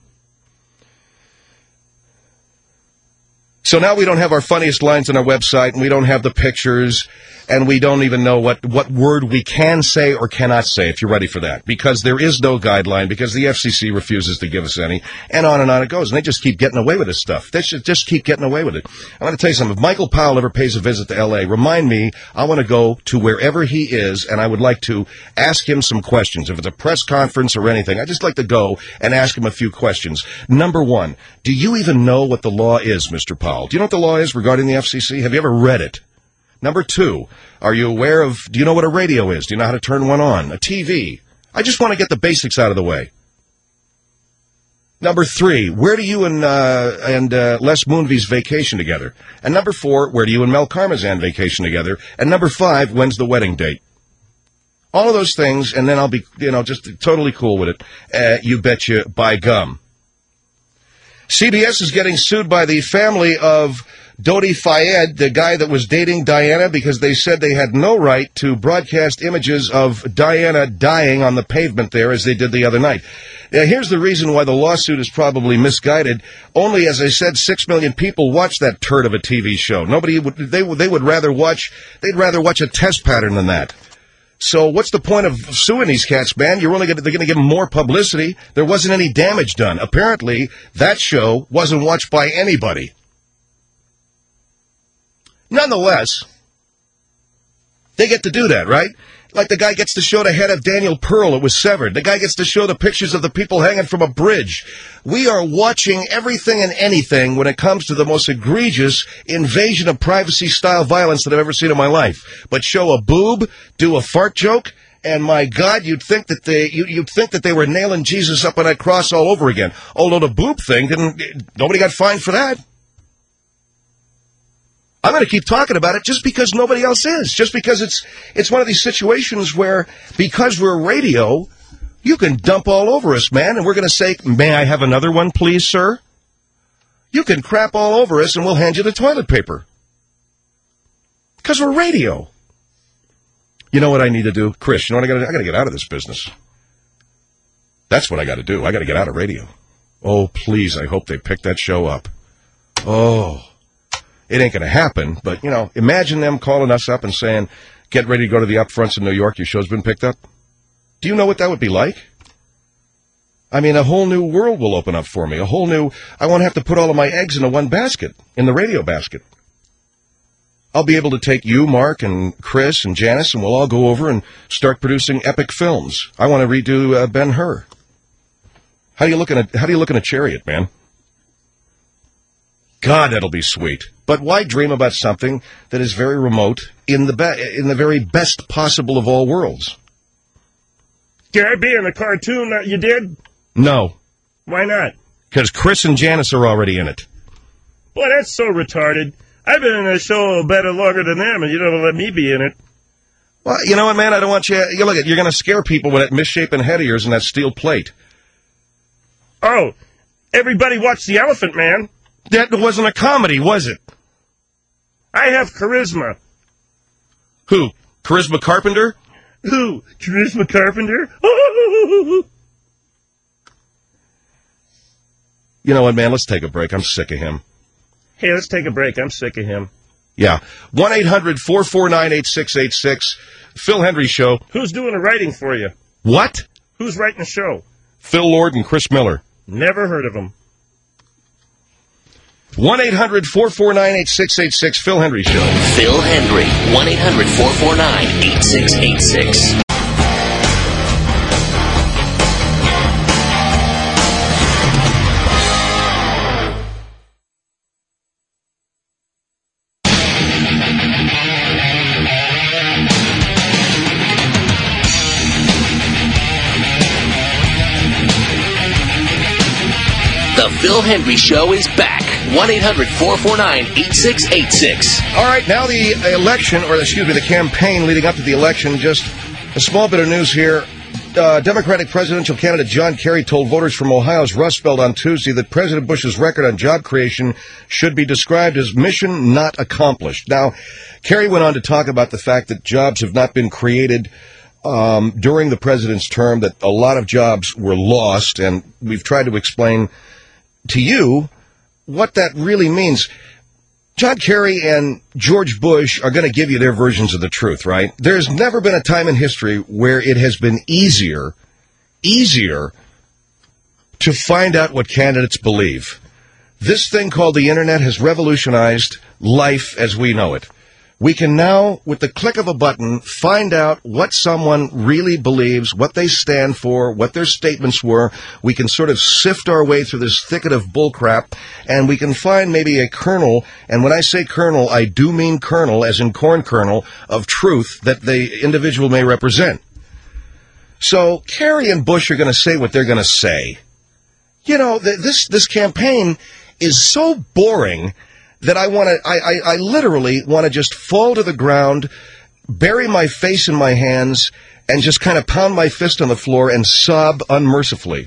So now we don't have our funniest lines on our website, and we don't have the pictures, and we don't even know what word we can say or cannot say, if you're ready for that, because there is no guideline, because the FCC refuses to give us any, and on it goes. And they just keep getting away with this stuff. They should just keep getting away with it. I'm going to tell you something. If Michael Powell ever pays a visit to L.A., remind me. I want to go to wherever he is, and I would like to ask him some questions. If it's a press conference or anything, I'd just like to go and ask him a few questions. Number one, do you even know what the law is, Mr. Powell? Do you know what the law is regarding the FCC? Have you ever read it? Number two, do you know what a radio is? Do you know how to turn one on? A TV? I just want to get the basics out of the way. Number three, where do you and Les Moonves vacation together? And number four, where do you and Mel Karmazin vacation together? And number five, when's the wedding date? All of those things, and then I'll be, just totally cool with it. You betcha, by gum. CBS is getting sued by the family of Dodi Fayed, the guy that was dating Diana, because they said they had no right to broadcast images of Diana dying on the pavement there as they did the other night. Now, here's the reason why the lawsuit is probably misguided. Only, as I said, 6 million people watch that turd of a TV show. They would rather watch a test pattern than that. So what's the point of suing these cats, man? They're going to give them more publicity. There wasn't any damage done. Apparently, that show wasn't watched by anybody. Nonetheless, they get to do that, right? Like the guy gets to show the head of Daniel Pearl, it was severed. The guy gets to show the pictures of the people hanging from a bridge. We are watching everything and anything when it comes to the most egregious invasion of privacy-style violence that I've ever seen in my life. But show a boob, do a fart joke, and my God, you'd think that they were nailing Jesus up on that cross all over again. Although the boob thing nobody got fined for that. I'm going to keep talking about it just because nobody else is. Just because it's one of these situations where, because we're radio, you can dump all over us, man, and we're going to say, may I have another one, please, sir? You can crap all over us, and we'll hand you the toilet paper. Because we're radio. You know what I need to do? Chris, you know what I got to get out of this business. That's what I got to do. I got to get out of radio. Oh, please, I hope they pick that show up. Oh. It ain't going to happen, but, imagine them calling us up and saying, get ready to go to the upfronts in New York, your show's been picked up. Do you know what that would be like? I mean, a whole new world will open up for me. I won't have to put all of my eggs into one basket, in the radio basket. I'll be able to take you, Mark, and Chris, and Janice, and we'll all go over and start producing epic films. I want to redo Ben-Hur. How do you look in a Chariot, man? God, that'll be sweet. But why dream about something that is very remote in the very best possible of all worlds? Can I be in the cartoon that you did? No. Why not? Because Chris and Janice are already in it. Boy, that's so retarded. I've been in a show better longer than them, and you don't let me be in it. Well, you know what, man? I don't want you... You're going to scare people with that misshapen head of yours and that steel plate. Oh, everybody watched The Elephant Man. That wasn't a comedy, was it? I have charisma. Who? Charisma Carpenter? Who? Charisma Carpenter? You know what, man? Let's take a break. I'm sick of him. Hey, let's take a break. I'm sick of him. Yeah. 1-800-449-8686. Phil Hendry Show. Who's doing the writing for you? What? Who's writing the show? Phil Lord and Chris Miller. Never heard of them. 1-800-449-8686, Phil Hendry Show. Phil Hendry, 1-800-449-8686. The Phil Hendry Show is back. 1-800-449-8686. All right, now the election, or excuse me, the campaign leading up to the election. Just a small bit of news here. Democratic presidential candidate John Kerry told voters from Ohio's Rust Belt on Tuesday that President Bush's record on job creation should be described as mission not accomplished. Now, Kerry went on to talk about the fact that jobs have not been created during the president's term, that a lot of jobs were lost, and we've tried to explain to you what that really means. John Kerry and George Bush are going to give you their versions of the truth, right? There's never been a time in history where it has been easier to find out what candidates believe. This thing called the Internet has revolutionized life as we know it. We can now, with the click of a button, find out what someone really believes, what they stand for, what their statements were. We can sort of sift our way through this thicket of bullcrap, and we can find maybe a kernel, and when I say kernel, I do mean kernel, as in corn kernel, of truth that the individual may represent. So Kerry and Bush are going to say what they're going to say. You know, this campaign is so boring that I literally want to just fall to the ground, bury my face in my hands, and just kind of pound my fist on the floor and sob unmercifully.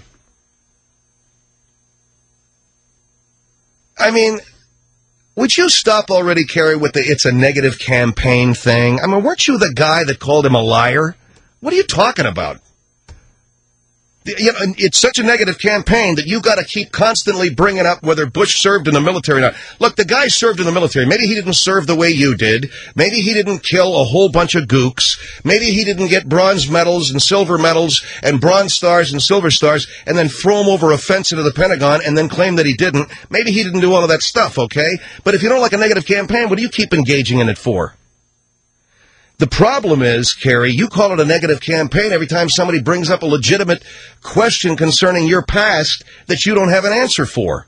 I mean, would you stop already, Kerry, with the it's a negative campaign thing? I mean, weren't you the guy that called him a liar? What are you talking about? You know, it's such a negative campaign that you got to keep constantly bringing up whether Bush served in the military or not. Look, the guy served in the military. Maybe he didn't serve the way you did. Maybe he didn't kill a whole bunch of gooks. Maybe he didn't get bronze medals and silver medals and bronze stars and silver stars and then throw them over a fence into the Pentagon and then claim that he didn't. Maybe he didn't do all of that stuff, okay? But if you don't like a negative campaign, what do you keep engaging in it for? The problem is, Kerry, you call it a negative campaign every time somebody brings up a legitimate question concerning your past that you don't have an answer for.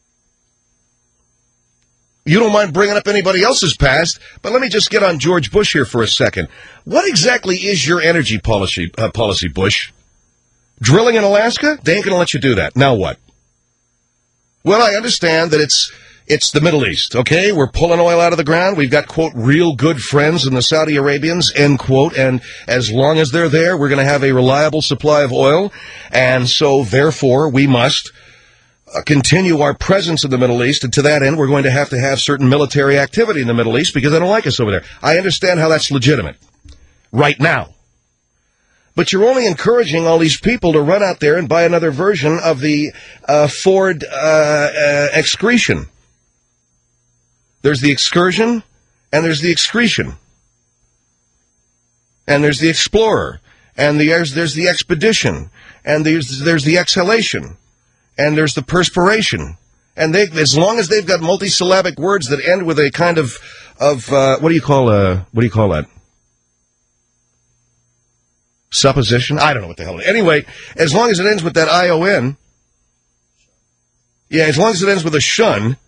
You don't mind bringing up anybody else's past, but let me just get on George Bush here for a second. What exactly is your energy policy, Bush? Drilling in Alaska? They ain't going to let you do that. Now what? Well, I understand that it's the Middle East, okay? We're pulling oil out of the ground. We've got, quote, real good friends in the Saudi Arabians, end quote. And as long as they're there, we're going to have a reliable supply of oil. And so, therefore, we must continue our presence in the Middle East. And to that end, we're going to have certain military activity in the Middle East because they don't like us over there. I understand how that's legitimate right now. But you're only encouraging all these people to run out there and buy another version of the Ford excretion. There's the excursion, and there's the excretion. And there's the explorer, and there's the expedition, and there's the exhalation, and there's the perspiration. And as long as they've got multisyllabic words that end with a kind of what do you call that? Supposition? I don't know what the hell it is. Anyway, as long as it ends with that ION, as long as it ends with a shun,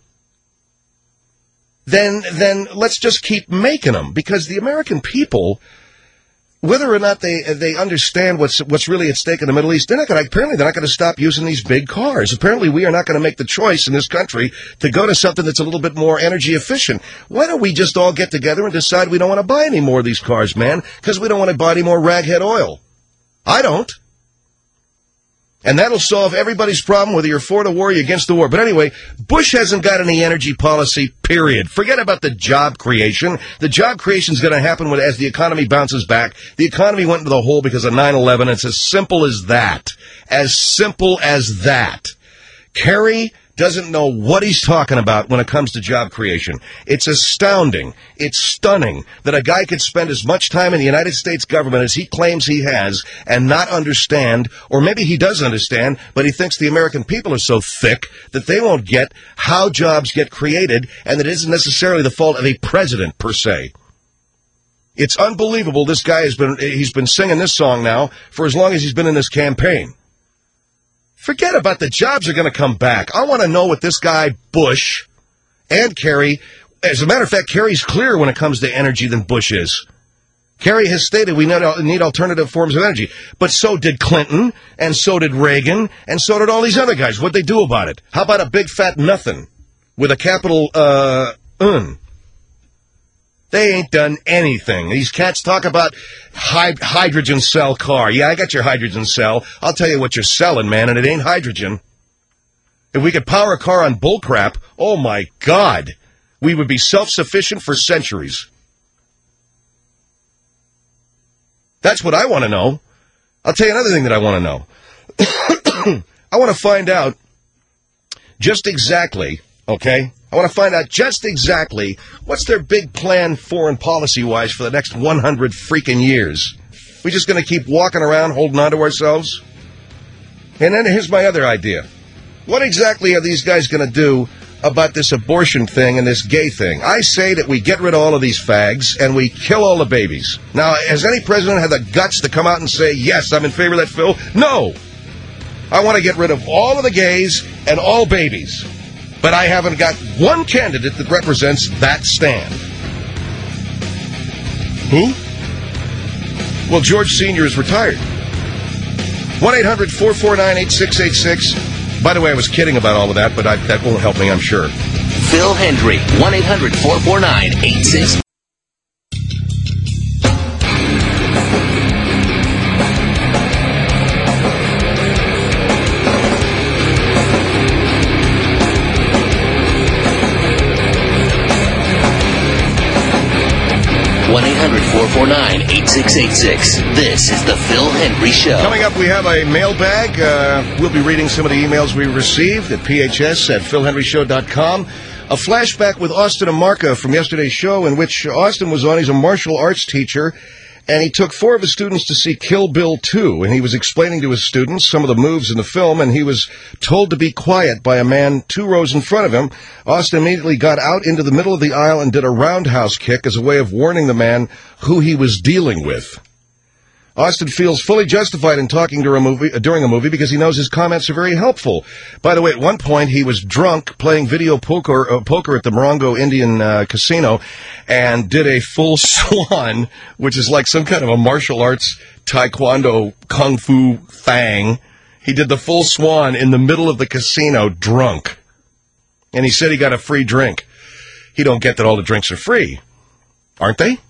then let's just keep making them, because the American people, whether or not they understand what's really at stake in the Middle East, apparently they're not going to stop using these big cars. Apparently we are not going to make the choice in this country to go to something that's a little bit more energy efficient. Why don't we just all get together and decide we don't want to buy any more of these cars, man, because we don't want to buy any more raghead oil. I don't. And that'll solve everybody's problem, whether you're for the war or you're against the war. But anyway, Bush hasn't got any energy policy, period. Forget about the job creation. The job creation is going to happen as the economy bounces back. The economy went into the hole because of 9/11. It's as simple as that. As simple as that. Kerry, doesn't know what he's talking about when it comes to job creation. It's astounding. It's stunning that a guy could spend as much time in the United States government as he claims he has and not understand, or maybe he does understand, but he thinks the American people are so thick that they won't get how jobs get created, and that it isn't necessarily the fault of a president per se. It's unbelievable. This guy he's been singing this song now for as long as he's been in this campaign. Forget about the jobs are going to come back. I want to know what this guy, Bush, and Kerry, as a matter of fact, Kerry's clearer when it comes to energy than Bush is. Kerry has stated we need alternative forms of energy. But so did Clinton, and so did Reagan, and so did all these other guys. What'd they do about it? How about a big fat nothing with a capital Un? They ain't done anything. These cats talk about hydrogen cell car. Yeah, I got your hydrogen cell. I'll tell you what you're selling, man, and it ain't hydrogen. If we could power a car on bullcrap, oh, my God, we would be self-sufficient for centuries. That's what I want to know. I'll tell you another thing that I want to know. I want to find out just exactly, okay? I want to find out just exactly what's their big plan foreign policy-wise for the next 100 freaking years. We just going to keep walking around holding on to ourselves? And then here's my other idea. What exactly are these guys going to do about this abortion thing and this gay thing? I say that we get rid of all of these fags and we kill all the babies. Now, has any president had the guts to come out and say, yes, I'm in favor of that, Phil? No. I want to get rid of all of the gays and all babies. But I haven't got one candidate that represents that stand. Who? Well, George Sr. is retired. 1-800-449-8686. By the way, I was kidding about all of that, but that won't help me, I'm sure. Phil Hendry, 1-800-449-8686. 1-800-449-8686. This is the Phil Hendry Show. Coming up, we have a mailbag. We'll be reading some of the emails we received at phs@philhenryshow.com. A flashback with Austin Amarca from yesterday's show in which Austin was on. He's a martial arts teacher, and he took 4 of his students to see Kill Bill 2, and he was explaining to his students some of the moves in the film, and he was told to be quiet by a man 2 rows in front of him. Austin immediately got out into the middle of the aisle and did a roundhouse kick as a way of warning the man who he was dealing with. Austin feels fully justified in talking during a movie because he knows his comments are very helpful. By the way, at one point he was drunk playing video poker at the Morongo Indian Casino and did a full swan, which is like some kind of a martial arts taekwondo kung fu thing. He did the full swan in the middle of the casino drunk. And he said he got a free drink. He don't get that all the drinks are free, aren't they?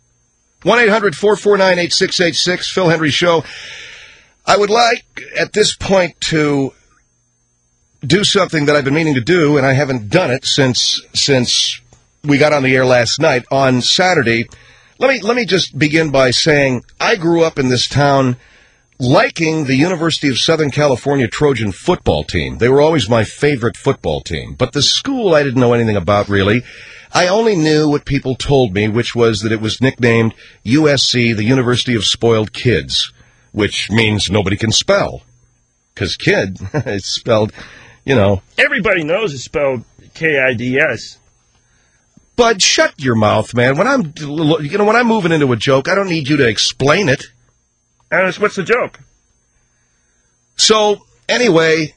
1-800-449-8686, Phil Hendry Show. I would like, at this point, to do something that I've been meaning to do, and I haven't done it since we got on the air last night. On Saturday, let me just begin by saying I grew up in this town liking the University of Southern California Trojan football team. They were always my favorite football team. But the school I didn't know anything about, really. I only knew what people told me, which was that it was nicknamed USC, the University of Spoiled Kids, which means nobody can spell. Because kid, it's spelled, you know. Everybody knows it's spelled K-I-D-S. Bud, shut your mouth, man. When I'm moving into a joke, I don't need you to explain it. What's the joke? So, anyway,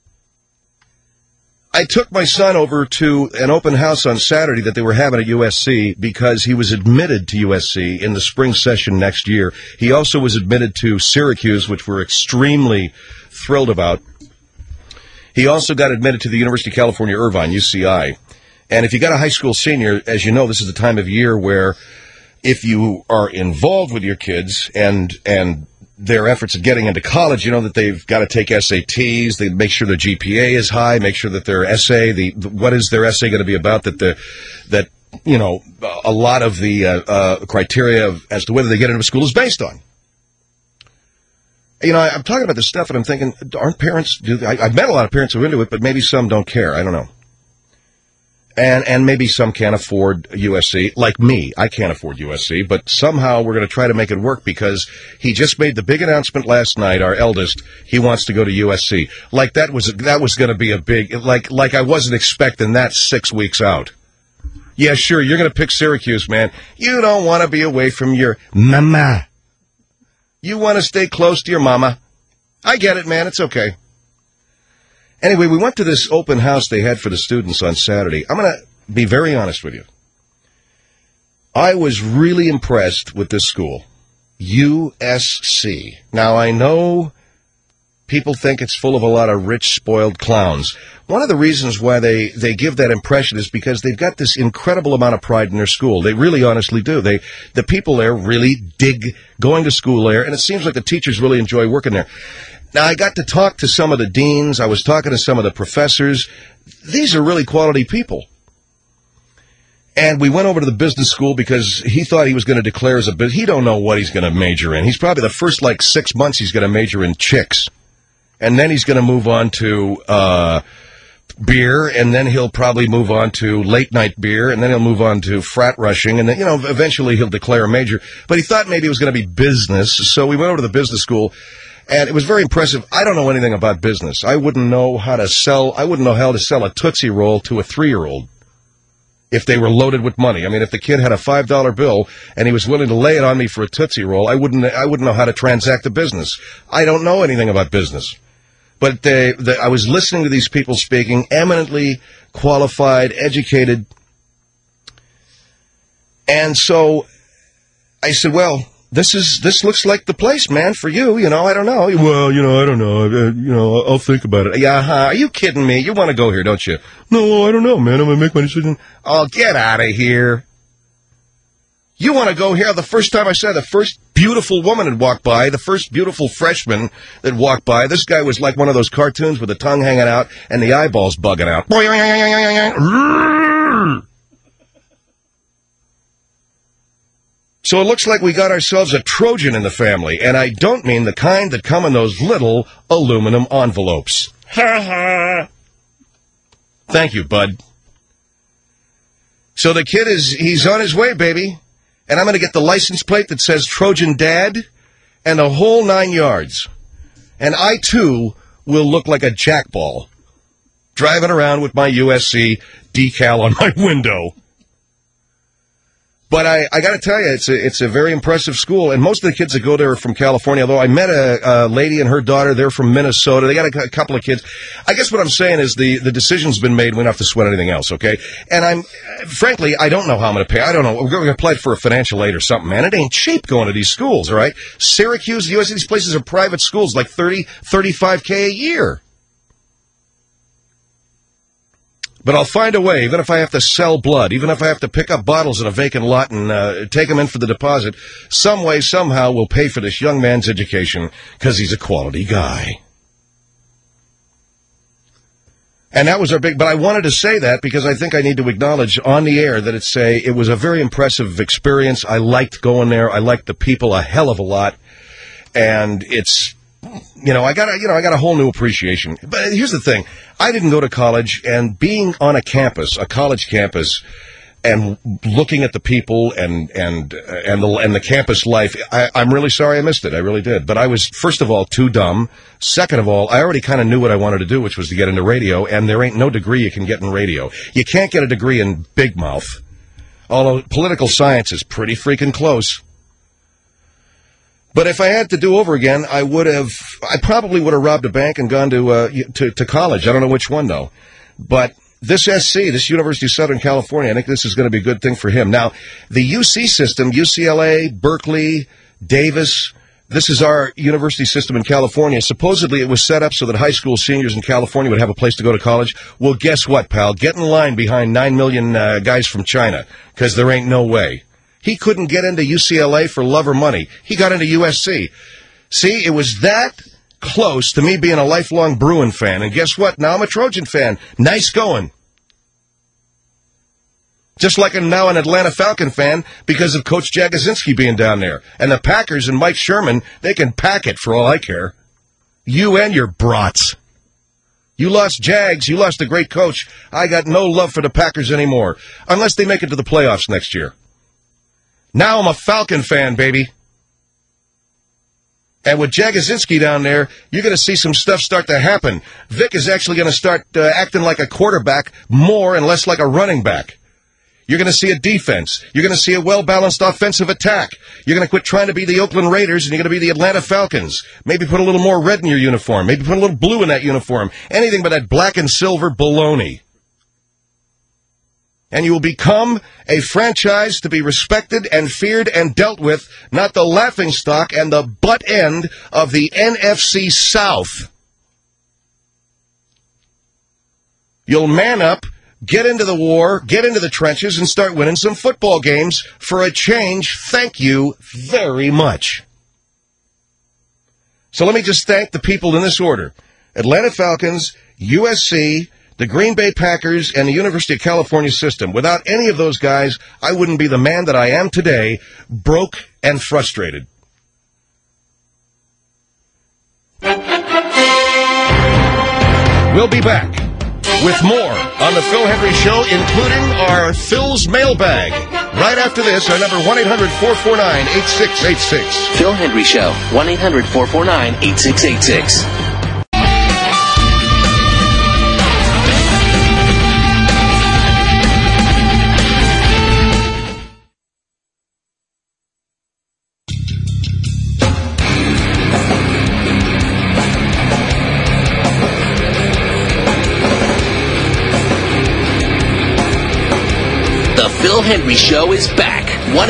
I took my son over to an open house on Saturday that they were having at USC because he was admitted to USC in the spring session next year. He also was admitted to Syracuse, which we're extremely thrilled about. He also got admitted to the University of California, Irvine, UCI. And if you got a high school senior, as you know, this is the time of year where if you are involved with your kids and their efforts at getting into college, you know that they've got to take SATs, they make sure their GPA is high, make sure that their essay, what is their essay going to be about, that you know, a lot of the criteria as to whether they get into school is based on. I'm talking about this stuff, and I'm thinking, aren't parents, I've met a lot of parents who are into it, but maybe some don't care. I don't know. And maybe some can't afford USC, like me. I can't afford USC, but somehow we're going to try to make it work because he just made the big announcement last night, our eldest, he wants to go to USC. Like that was going to be a big, like I wasn't expecting that 6 weeks out. Yeah, sure, you're going to pick Syracuse, man. You don't want to be away from your mama. You want to stay close to your mama. I get it, man. It's okay. Anyway, we went to this open house they had for the students on Saturday. I'm going to be very honest with you. I was really impressed with this school, USC. Now, I know people think it's full of a lot of rich, spoiled clowns. One of the reasons why they give that impression is because they've got this incredible amount of pride in their school. They really honestly do. The people there really dig going to school there, and it seems like the teachers really enjoy working there. Now, I got to talk to some of the deans. I was talking to some of the professors. These are really quality people. And we went over to the business school because he thought he was going to declare as a business. He don't know what he's going to major in. He's probably the first, 6 months he's going to major in chicks. And then he's going to move on to beer, and then he'll probably move on to late-night beer, and then he'll move on to frat rushing, and then, eventually he'll declare a major. But he thought maybe it was going to be business, so we went over to the business school. And it was very impressive. I don't know anything about business. I wouldn't know how to sell a Tootsie Roll to a 3-year-old if they were loaded with money. I mean, if the kid had a $5 bill and he was willing to lay it on me for a Tootsie Roll, I wouldn't know how to transact the business. I don't know anything about business. But I was listening to these people speaking, eminently qualified, educated. And so I said, well, this looks like the place, man, for you. I don't know. Well, I don't know. I'll think about it. Yeah, are you kidding me? You want to go here, don't you? No, I don't know, man. I'm going to make my decision. Oh, get out of here. You want to go here? The first time I saw the first beautiful woman had walked by, the first beautiful freshman that walked by, this guy was like one of those cartoons with the tongue hanging out and the eyeballs bugging out. So it looks like we got ourselves a Trojan in the family, and I don't mean the kind that come in those little aluminum envelopes. Thank you, bud. So the kid he's on his way, baby, and I'm going to get the license plate that says Trojan Dad and the whole 9 yards. And I, too, will look like a jackball driving around with my USC decal on my window. But I got to tell you, it's a very impressive school, and most of the kids that go there are from California, although I met a lady and her daughter. They're from Minnesota. They got a couple of kids. I guess what I'm saying is the decision's been made. We don't have to sweat anything else, okay? And frankly, I don't know how I'm going to pay. I don't know. We're going to apply for a financial aid or something, man. It ain't cheap going to these schools, all right? Syracuse, USC, these places are private schools, like $35K a year. But I'll find a way, even if I have to sell blood, even if I have to pick up bottles in a vacant lot and take them in for the deposit, some way, somehow, we'll pay for this young man's education because he's a quality guy. And that was our big, but I wanted to say that because I think I need to acknowledge on the air that it was a very impressive experience. I liked going there. I liked the people a hell of a lot. And it's, I got a whole new appreciation. But here's the thing. I didn't go to college, and being on a campus, a college campus, and looking at the people and the campus life, I'm really sorry I missed it. I really did. But I was, first of all, too dumb. Second of all, I already kind of knew what I wanted to do, which was to get into radio, and there ain't no degree you can get in radio. You can't get a degree in Big Mouth, although political science is pretty freaking close. But if I had to do over again, I probably would have robbed a bank and gone to college. I don't know which one, though. But this SC, this University of Southern California, I think this is going to be a good thing for him. Now, the UC system, UCLA, Berkeley, Davis, this is our university system in California. Supposedly it was set up so that high school seniors in California would have a place to go to college. Well, guess what, pal? Get in line behind 9 million guys from China, because there ain't no way. He couldn't get into UCLA for love or money. He got into USC. See, it was that close to me being a lifelong Bruin fan. And guess what? Now I'm a Trojan fan. Nice going. Just like I'm now an Atlanta Falcon fan because of Coach Jagosinski being down there. And the Packers and Mike Sherman, they can pack it for all I care. You and your brats. You lost Jags. You lost a great coach. I got no love for the Packers anymore, unless they make it to the playoffs next year. Now I'm a Falcon fan, baby. And with Jagosinski down there, you're going to see some stuff start to happen. Vic is actually going to start acting like a quarterback more and less like a running back. You're going to see a defense. You're going to see a well-balanced offensive attack. You're going to quit trying to be the Oakland Raiders, and you're going to be the Atlanta Falcons. Maybe put a little more red in your uniform. Maybe put a little blue in that uniform. Anything but that black and silver baloney. And you will become a franchise to be respected and feared and dealt with, not the laughingstock and the butt end of the NFC South. You'll man up, get into the war, get into the trenches, and start winning some football games. For a change, thank you very much. So let me just thank the people in this order. Atlanta Falcons, USC, the Green Bay Packers, and the University of California system. Without any of those guys, I wouldn't be the man that I am today, broke and frustrated. We'll be back with more on the Phil Hendry Show, including our Phil's Mailbag. Right after this, our number 1-800-449-8686. Phil Hendry Show, 1-800-449-8686. Phil Hendry Show is back.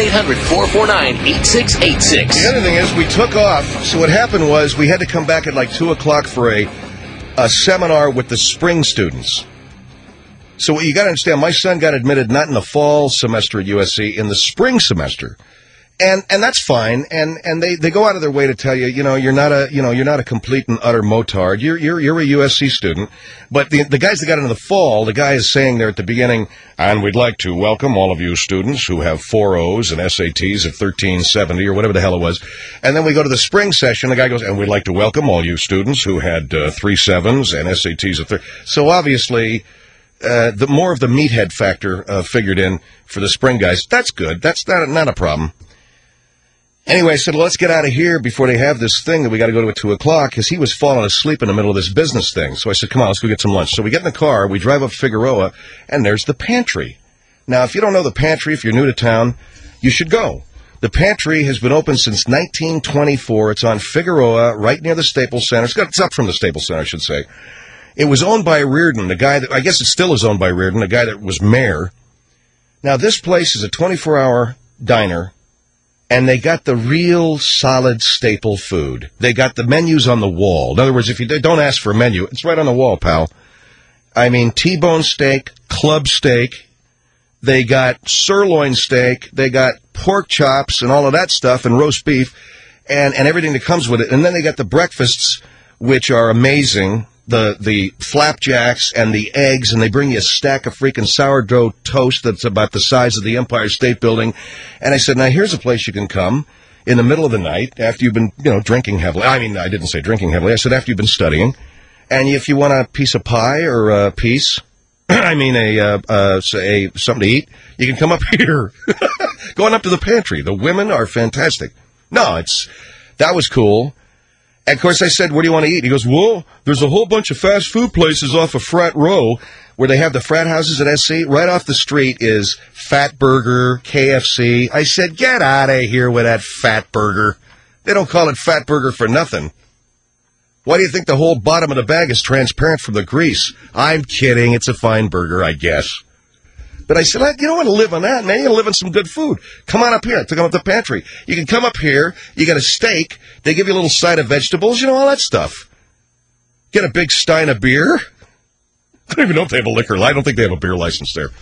1-800-449-8686. The other thing is we took off. So what happened was we had to come back at like 2 o'clock for a seminar with the spring students. So what you got to understand, my son got admitted not in the fall semester at USC, in the spring semester. And that's fine. And they go out of their way to tell you, you're not a complete and utter motard. You're a USC student. But the guys that got into the fall, the guy is saying there at the beginning, and we'd like to welcome all of you students who have 4 O's and SATs of 1370 or whatever the hell it was. And then we go to the spring session, the guy goes, and we'd like to welcome all you students who had 3 7s and SATs of 30. So obviously, the more of the meathead factor figured in for the spring guys. That's good. That's not a problem. Anyway, I said, well, let's get out of here before they have this thing that we got to go to at 2 o'clock, because he was falling asleep in the middle of this business thing. So I said, come on, let's go get some lunch. So we get in the car, we drive up Figueroa, and there's the pantry. Now, if you don't know the pantry, if you're new to town, you should go. The pantry has been open since 1924. It's on Figueroa, right near the Staples Center. It's up from the Staples Center, I should say. It was owned by Reardon, the guy that, I guess it still is owned by Reardon, the guy that was mayor. Now, this place is a 24-hour diner. And they got the real solid staple food. They got the menus on the wall. In other words, if you don't ask for a menu, it's right on the wall, pal. I mean, T-bone steak, club steak. They got sirloin steak. They got pork chops and all of that stuff and roast beef and everything that comes with it. And then they got the breakfasts, which are amazing. The flapjacks and the eggs, and they bring you a stack of freaking sourdough toast that's about the size of the Empire State Building. And I said, now here's a place you can come in the middle of the night after you've been, drinking heavily. I mean, I didn't say drinking heavily. I said after you've been studying. And if you want a piece of pie or a piece, something to eat, you can come up here. Going up to the pantry. The women are fantastic. No, that was cool. And, of course, I said, what do you want to eat? He goes, well, there's a whole bunch of fast food places off of Frat Row where they have the frat houses at SC. Right off the street is Fat Burger, KFC. I said, get out of here with that Fat Burger. They don't call it Fat Burger for nothing. Why do you think the whole bottom of the bag is transparent from the grease? I'm kidding. It's a fine burger, I guess. But I said, you don't want to live on that, man. You want to live on some good food. Come on up here. I took him up to the pantry. You can come up here. You get a steak. They give you a little side of vegetables, all that stuff. Get a big stein of beer. I don't even know if they have a liquor. I don't think they have a beer license there.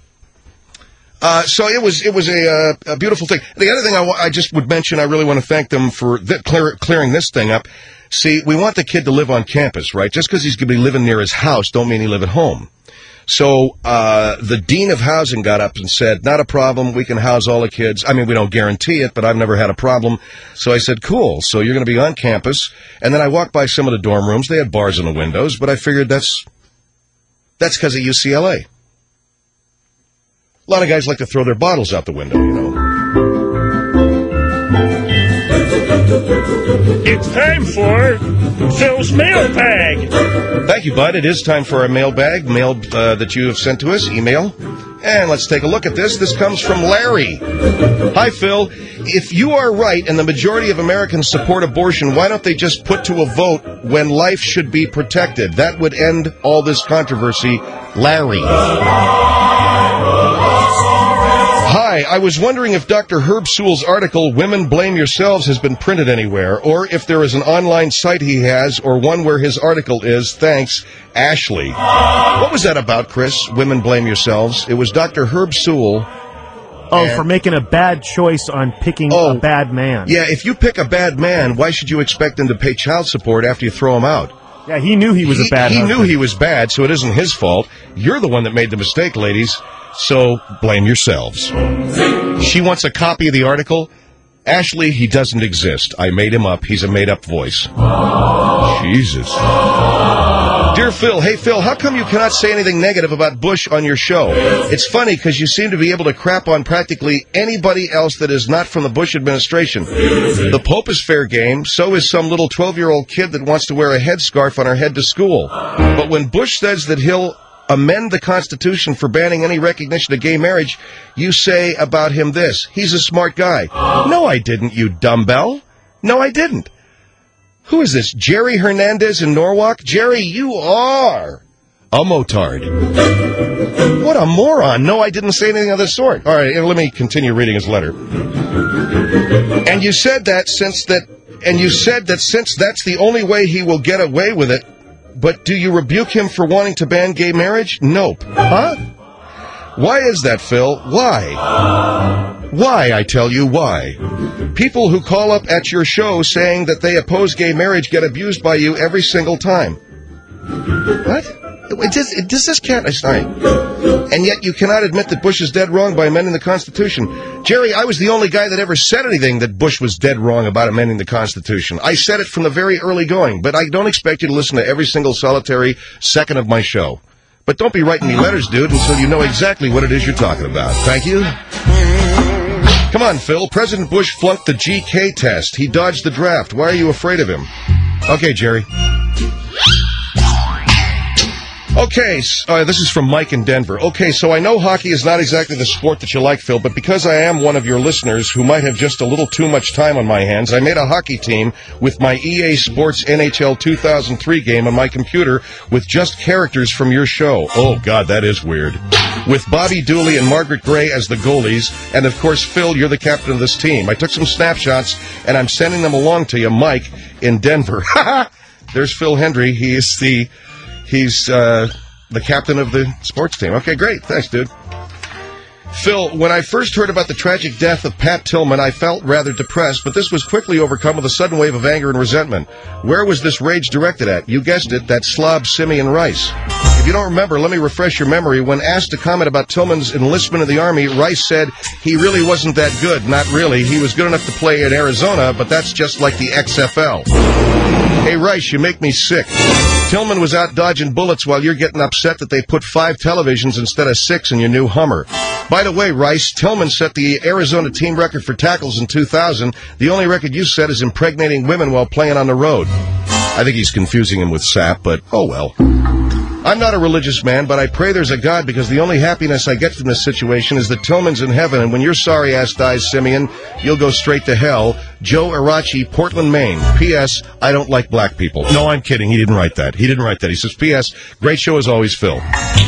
So it was a beautiful thing. The other thing I just would mention, I really want to thank them for clearing this thing up. See, we want the kid to live on campus, right? Just because he's going to be living near his house don't mean he live at home. So the dean of housing got up and said, not a problem, we can house all the kids. I mean, we don't guarantee it, but I've never had a problem. So I said, cool, so you're going to be on campus. And then I walked by some of the dorm rooms. They had bars in the windows, but I figured that's because of UCLA. A lot of guys like to throw their bottles out the window, you know. It's time for Phil's mailbag. Thank you, Bud. It is time for our mailbag, mail that you have sent to us, email. And let's take a look at this. This comes from Larry. Hi, Phil. If you are right and the majority of Americans support abortion, why don't they just put to a vote when life should be protected? That would end all this controversy. Larry. Hi, I was wondering if Dr. Herb Sewell's article, Women Blame Yourselves, has been printed anywhere, or if there is an online site he has, or one where his article is. Thanks, Ashley. What was that about, Chris? Women Blame Yourselves. It was Dr. Herb Sewell. Oh, for making a bad choice on picking a bad man. Yeah, if you pick a bad man, why should you expect him to pay child support after you throw him out? Yeah, he knew he was a bad husband. He knew he was bad, so it isn't his fault. You're the one that made the mistake, ladies. So, blame yourselves. She wants a copy of the article. Ashley, he doesn't exist. I made him up. He's a made-up voice. Jesus. Dear Phil, hey Phil, how come you cannot say anything negative about Bush on your show? It's funny because you seem to be able to crap on practically anybody else that is not from the Bush administration. The Pope is fair game, so is some little 12-year-old kid that wants to wear a headscarf on her head to school. But when Bush says that he'll amend the Constitution for banning any recognition of gay marriage, you say about him this: he's a smart guy. No, I didn't, you dumbbell. No, I didn't. Who is this, Jerry Hernandez in Norwalk? Jerry, you are a motard. What a moron. No, I didn't say anything of the sort. All right, let me continue reading his letter. And you said that since that's the only way he will get away with it. But do you rebuke him for wanting to ban gay marriage? Nope. Huh? Why is that, Phil? Why? Why, I tell you, why? People who call up at your show saying that they oppose gay marriage get abused by you every single time. What? This can't... Sorry. And yet you cannot admit that Bush is dead wrong by amending the Constitution. Jerry, I was the only guy that ever said anything that Bush was dead wrong about amending the Constitution. I said it from the very early going, but I don't expect you to listen to every single solitary second of my show. But don't be writing me letters, dude, until you know exactly what it is you're talking about. Thank you. Come on, Phil. President Bush flunked the GK test. He dodged the draft. Why are you afraid of him? Okay, Jerry. Okay, this is from Mike in Denver. Okay, so I know hockey is not exactly the sport that you like, Phil, but because I am one of your listeners who might have just a little too much time on my hands, I made a hockey team with my EA Sports NHL 2003 game on my computer with just characters from your show. Oh, God, that is weird. With Bobby Dooley and Margaret Gray as the goalies, and of course, Phil, you're the captain of this team. I took some snapshots, and I'm sending them along to you, Mike, in Denver. There's Phil Hendry. He's the captain of the sports team. Okay, great. Thanks, dude. Phil, when I first heard about the tragic death of Pat Tillman, I felt rather depressed, but this was quickly overcome with a sudden wave of anger and resentment. Where was this rage directed at? You guessed it, that slob Simeon Rice. If you don't remember, let me refresh your memory. When asked to comment about Tillman's enlistment in the Army, Rice said he really wasn't that good. Not really. He was good enough to play in Arizona, but that's just like the XFL. Hey, Rice, you make me sick. Tillman was out dodging bullets while you're getting upset that they put 5 televisions instead of 6 in your new Hummer. By the way, Rice, Tillman set the Arizona team record for tackles in 2000. The only record you set is impregnating women while playing on the road. I think he's confusing him with Sapp, but oh well. I'm not a religious man, but I pray there's a God, because the only happiness I get from this situation is that Tillman's in heaven, and when your sorry ass dies, Simeon, you'll go straight to hell. Joe Arachi, Portland, Maine. P.S. I don't like black people. No, I'm kidding. He didn't write that. He says, P.S. Great show as always, Phil.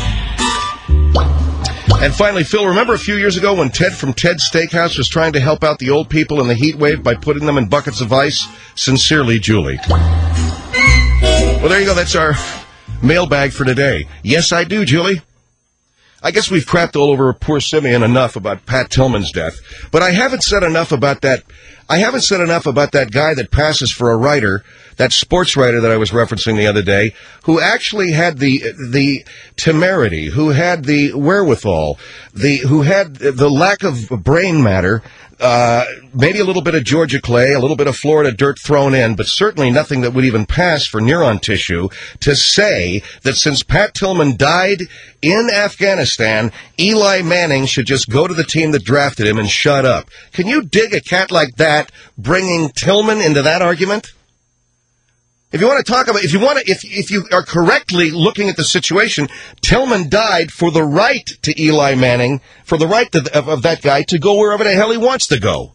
And finally, Phil, remember a few years ago when Ted from Ted's Steakhouse was trying to help out the old people in the heat wave by putting them in buckets of ice? Sincerely, Julie. Well, there you go. That's our mailbag for today. Yes, I do, Julie. I guess we've crapped all over poor Simeon enough about Pat Tillman's death, but I haven't said enough about that. I haven't said enough about that guy that passes for a writer that sports writer that I was referencing the other day, who actually had the temerity, who had the wherewithal, who had the lack of brain matter, maybe a little bit of Georgia clay, a little bit of Florida dirt thrown in, but certainly nothing that would even pass for neuron tissue, to say that since Pat Tillman died in Afghanistan, Eli Manning should just go to the team that drafted him and shut up. Can you dig a cat like that, bringing Tillman into that argument? If you want to talk about, if you are correctly looking at the situation, Tillman died for the right to Eli Manning, for the right of that guy to go wherever the hell he wants to go.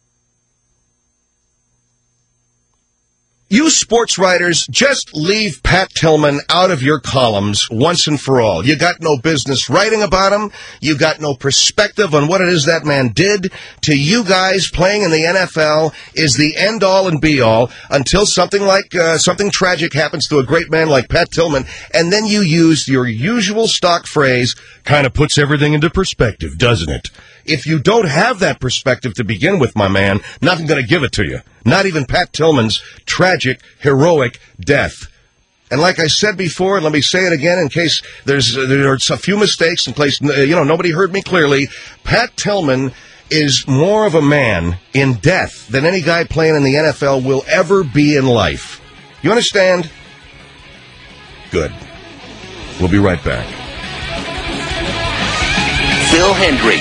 You sports writers, just leave Pat Tillman out of your columns once and for all. You got no business writing about him. You got no perspective on what it is that man did. To you guys, playing in the NFL is the end-all and be-all until something tragic happens to a great man like Pat Tillman, and then you use your usual stock phrase, kind of puts everything into perspective, doesn't it? If you don't have that perspective to begin with, my man, nothing going to give it to you. Not even Pat Tillman's tragic, heroic death. And like I said before, and let me say it again in case there are a few mistakes, in case nobody heard me clearly, Pat Tillman is more of a man in death than any guy playing in the NFL will ever be in life. You understand? Good. We'll be right back. Phil Hendry,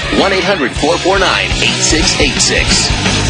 1-800-449-8686.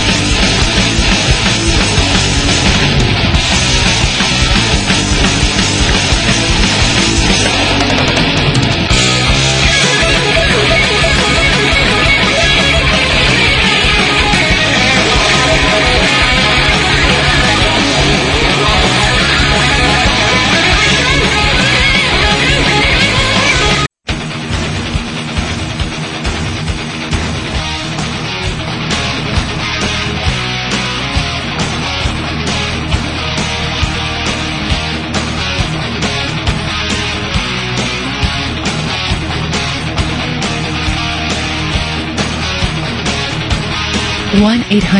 One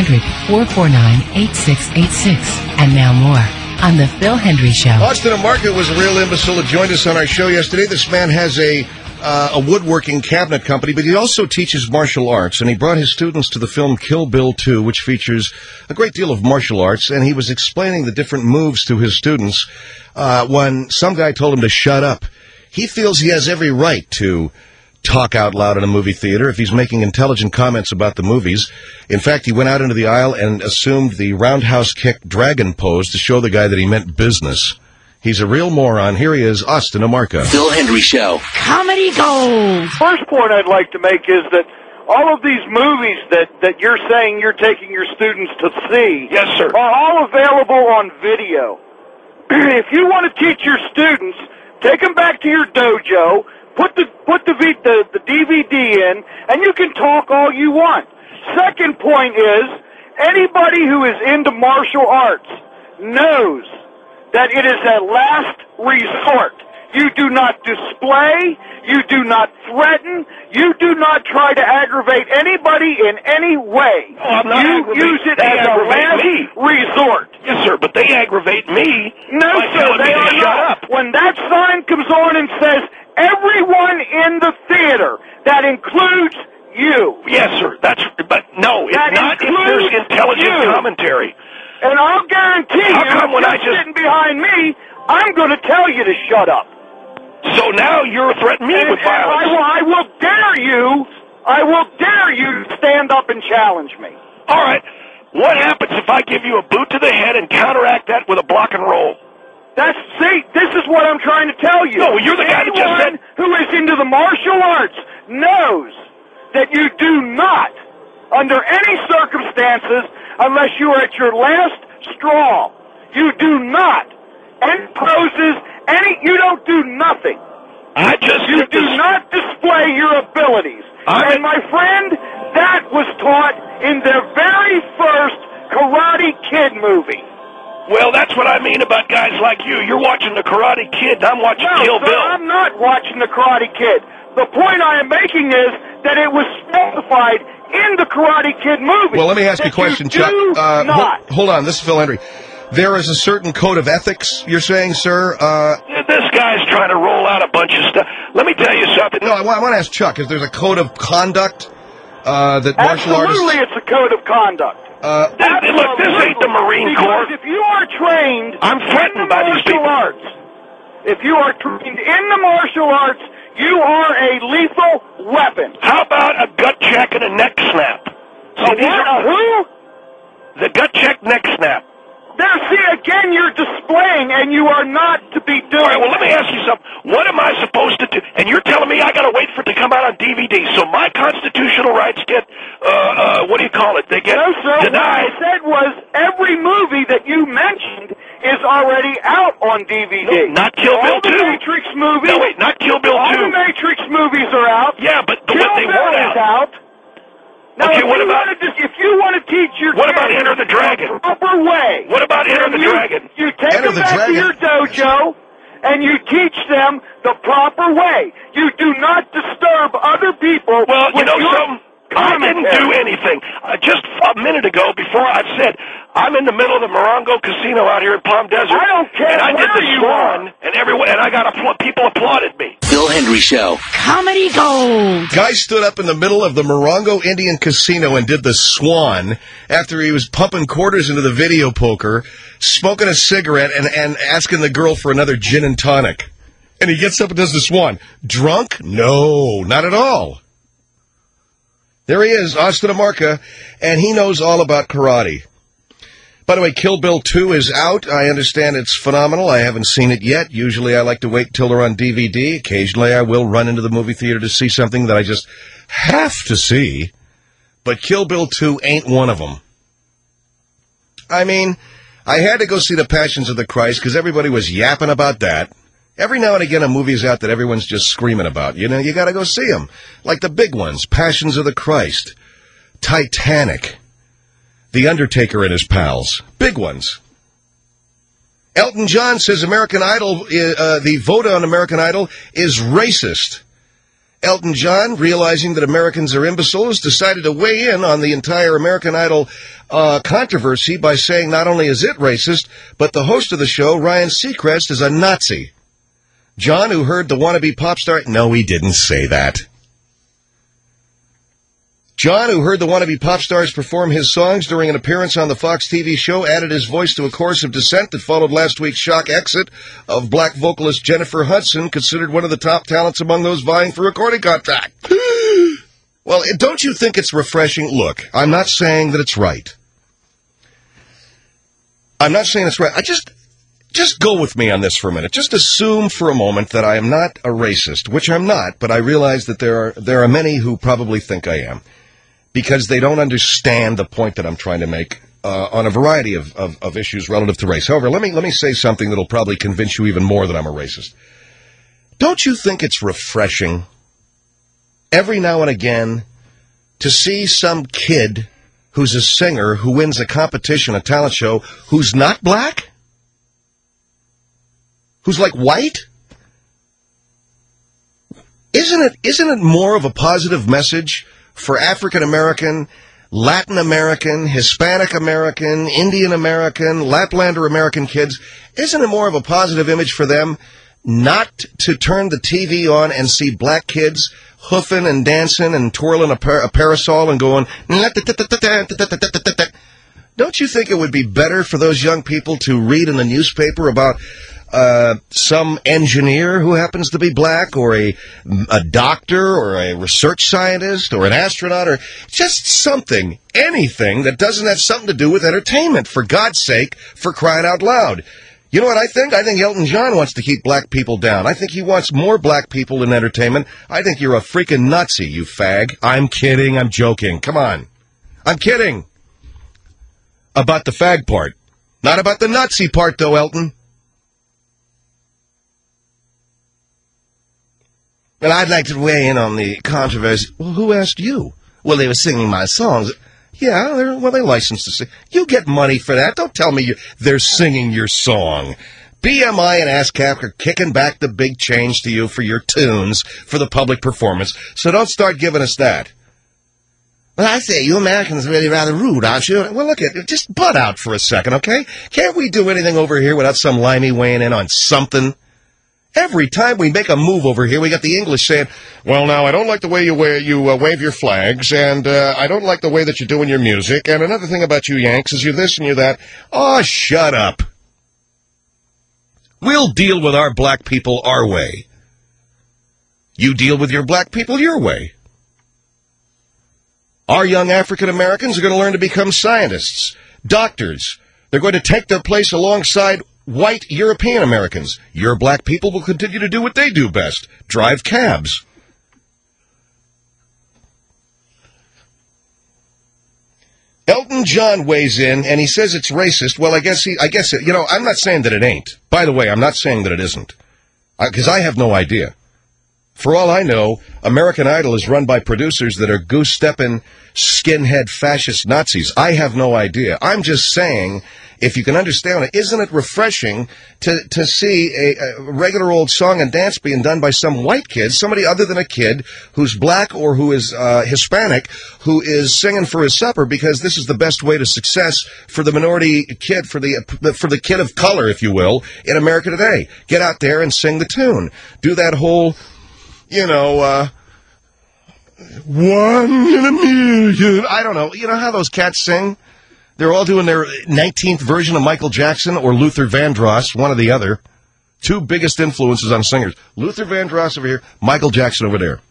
1-800-449-8686. And now more on The Phil Hendry Show. Austin Amarca was a real imbecile that joined us on our show yesterday. This man has a woodworking cabinet company, but he also teaches martial arts, and he brought his students to the film Kill Bill 2, which features a great deal of martial arts, and he was explaining the different moves to his students when some guy told him to shut up. He feels he has every right to talk out loud in a movie theater if he's making intelligent comments about the movies. In fact, he went out into the aisle and assumed the roundhouse kick dragon pose to show the guy that he meant business. He's a real moron. Here he is, Austin Amarca. Phil Hendry Show. Comedy Gold. First point I'd like to make is that all of these movies that you're saying you're taking your students to see, yes, sir, are all available on video. If you want to teach your students, take them back to your dojo, put the DVD in, and you can talk all you want. Second point is, anybody who is into martial arts knows that it is a last resort. You do not display, you do not threaten, you do not try to aggravate anybody in any way. You use it as a last resort. Yes, sir, but they aggravate me. No, sir, they are not. When that sign comes on and says, everyone in the theater, that includes you. Yes, sir, but no, it's not if there's intelligent commentary. And I'll guarantee you, if you're sitting behind me, I'm going to tell you to shut up. So now you're threatening me with violence. I will dare you to stand up and challenge me. All right. What happens if I give you a boot to the head and counteract that with a block and roll? This is what I'm trying to tell you. No, you're the guy that just said... who is into the martial arts knows that you do not, under any circumstances, unless you are at your last straw, you do not, you don't do nothing. You do not display your abilities. And my friend, that was taught in the very first Karate Kid movie. Well, that's what I mean about guys like you. You're watching the Karate Kid, I'm watching Kill Bill. No, I'm not watching the Karate Kid. The point I am making is that it was specified in the Karate Kid movie. Well, let me ask you a question, Chuck. Hold on, this is Phil Hendry. there is a certain code of ethics, you're saying, sir? This guy's trying to roll out a bunch of stuff. Let me tell you something. No, I want to ask Chuck, if there's a code of conduct that martial artists... Absolutely, it's a code of conduct. Look, this ain't the Marine Corps. Because if you are trained I'm threatened by these people. arts, if you are trained in the martial arts, you are a lethal weapon. How about a gut check and a neck snap? Who? The gut check, neck snap. There, see, again, you're displaying, and you are not to be doing. All right, well, let me ask you something. What am I supposed to do? And you're telling me I got to wait for it to come out on DVD. So my constitutional rights get, what do you call it? They get denied. What I said was every movie that you mentioned is already out on DVD. No, not Kill Bill 2. All the Matrix movies. No, wait, not Kill Bill 2. All the Matrix movies are out. Yeah, but Kill they Bill weren't is out. Now, okay, if you want to teach your what about Enter the Dragon? The proper way. What about Enter the Dragon? You take them back to your dojo, and you teach them the proper way. You do not disturb other people. Well, you know something? I commentary. didn't do anything. Just a minute ago, before I said, I'm in the middle of the Morongo Casino out here in Palm Desert. I don't care and I did where the you Swan, are. and everyone, and I got people applauded me. Bill Hendry Show. Comedy Gold. Guy stood up in the middle of the Morongo Indian Casino and did the Swan after he was pumping quarters into the video poker, smoking a cigarette, and asking the girl for another gin and tonic. And he gets up and does the Swan. Drunk? No, not at all. There he is, Austin Amarca, and he knows all about karate. By the way, Kill Bill 2 is out. I understand it's phenomenal. I haven't seen it yet. Usually I like to wait till they're on DVD. Occasionally I will run into the movie theater to see something that I just have to see. But Kill Bill 2 ain't one of them. I mean, I had to go see The Passions of the Christ because everybody was yapping about that. Every now and again, a movie's out that everyone's just screaming about. You know, you got to go see them. Like the big ones, Passions of the Christ, Titanic, The Undertaker and His Pals. Big ones. Elton John says American Idol, the vote on American Idol is racist. Elton John, realizing that Americans are imbeciles, decided to weigh in on the entire American Idol controversy by saying not only is it racist, but the host of the show, Ryan Seacrest, is a Nazi. John, who heard the wannabe pop star... No, he didn't say that. John, who heard the wannabe pop stars perform his songs during an appearance on the Fox TV show, added his voice to a chorus of dissent that followed last week's shock exit of black vocalist Jennifer Hudson, considered one of the top talents among those vying for a recording contract. Well, don't you think it's refreshing? Look, I'm not saying that it's right. I'm not saying it's right. Just go with me on this for a minute. Just assume for a moment that I am not a racist, which I'm not, but I realize that there are many who probably think I am, because they don't understand the point that I'm trying to make on a variety of issues relative to race. However, let me say something that'll probably convince you even more that I'm a racist. Don't you think it's refreshing every now and again to see some kid who's a singer who wins a competition, a talent show, who's not black? Who's like white? Isn't it more of a positive message for African American, Latin American, Hispanic American, Indian American, Laplander American kids? Isn't it more of a positive image for them not to turn the TV on and see black kids hoofing and dancing and twirling a parasol and going... Don't you think it would be better for those young people to read in the newspaper about some engineer who happens to be black, or a doctor, or a research scientist, or an astronaut, or just something, anything that doesn't have something to do with entertainment, for God's sake, for crying out loud? You know what I think? I think Elton John wants to keep black people down. I think he wants more black people in entertainment. I think you're a freaking Nazi, you fag. I'm kidding. I'm joking. Come on. I'm kidding. About the fag part. Not about the Nazi part, though, Elton. And I'd like to weigh in on the controversy. Well, who asked you? Well, they were singing my songs. Yeah, they're licensed to sing. You get money for that. Don't tell me they're singing your song. BMI and ASCAP are kicking back the big change to you for your tunes for the public performance, so don't start giving us that. Well, I say, you Americans are really rather rude, aren't you? Well, look, just butt out for a second, okay? Can't we do anything over here without some limey weighing in on something? Every time we make a move over here, we got the English saying, well, now, I don't like the way you wave your flags, and I don't like the way that you're doing your music, and another thing about you Yanks is you're this and you're that. Oh, shut up. We'll deal with our black people our way. You deal with your black people your way. Our young African Americans are going to learn to become scientists, doctors. They're going to take their place alongside white European Americans. Your black people will continue to do what they do best, drive cabs. Elton John weighs in, and he says it's racist. Well, I guess I'm not saying that it ain't. By the way, I'm not saying that it isn't, because I have no idea. For all I know, American Idol is run by producers that are goose-stepping, skinhead, fascist Nazis. I have no idea. I'm just saying, if you can understand it, isn't it refreshing to see a regular old song and dance being done by some white kid, somebody other than a kid who's black or who is Hispanic, who is singing for his supper, because this is the best way to success for the minority kid, for the kid of color, if you will, in America today. Get out there and sing the tune. Do that whole... one in a million. I don't know. You know how those cats sing? They're all doing their 19th version of Michael Jackson or Luther Vandross, one or the other. Two biggest influences on singers. Luther Vandross over here, Michael Jackson over there.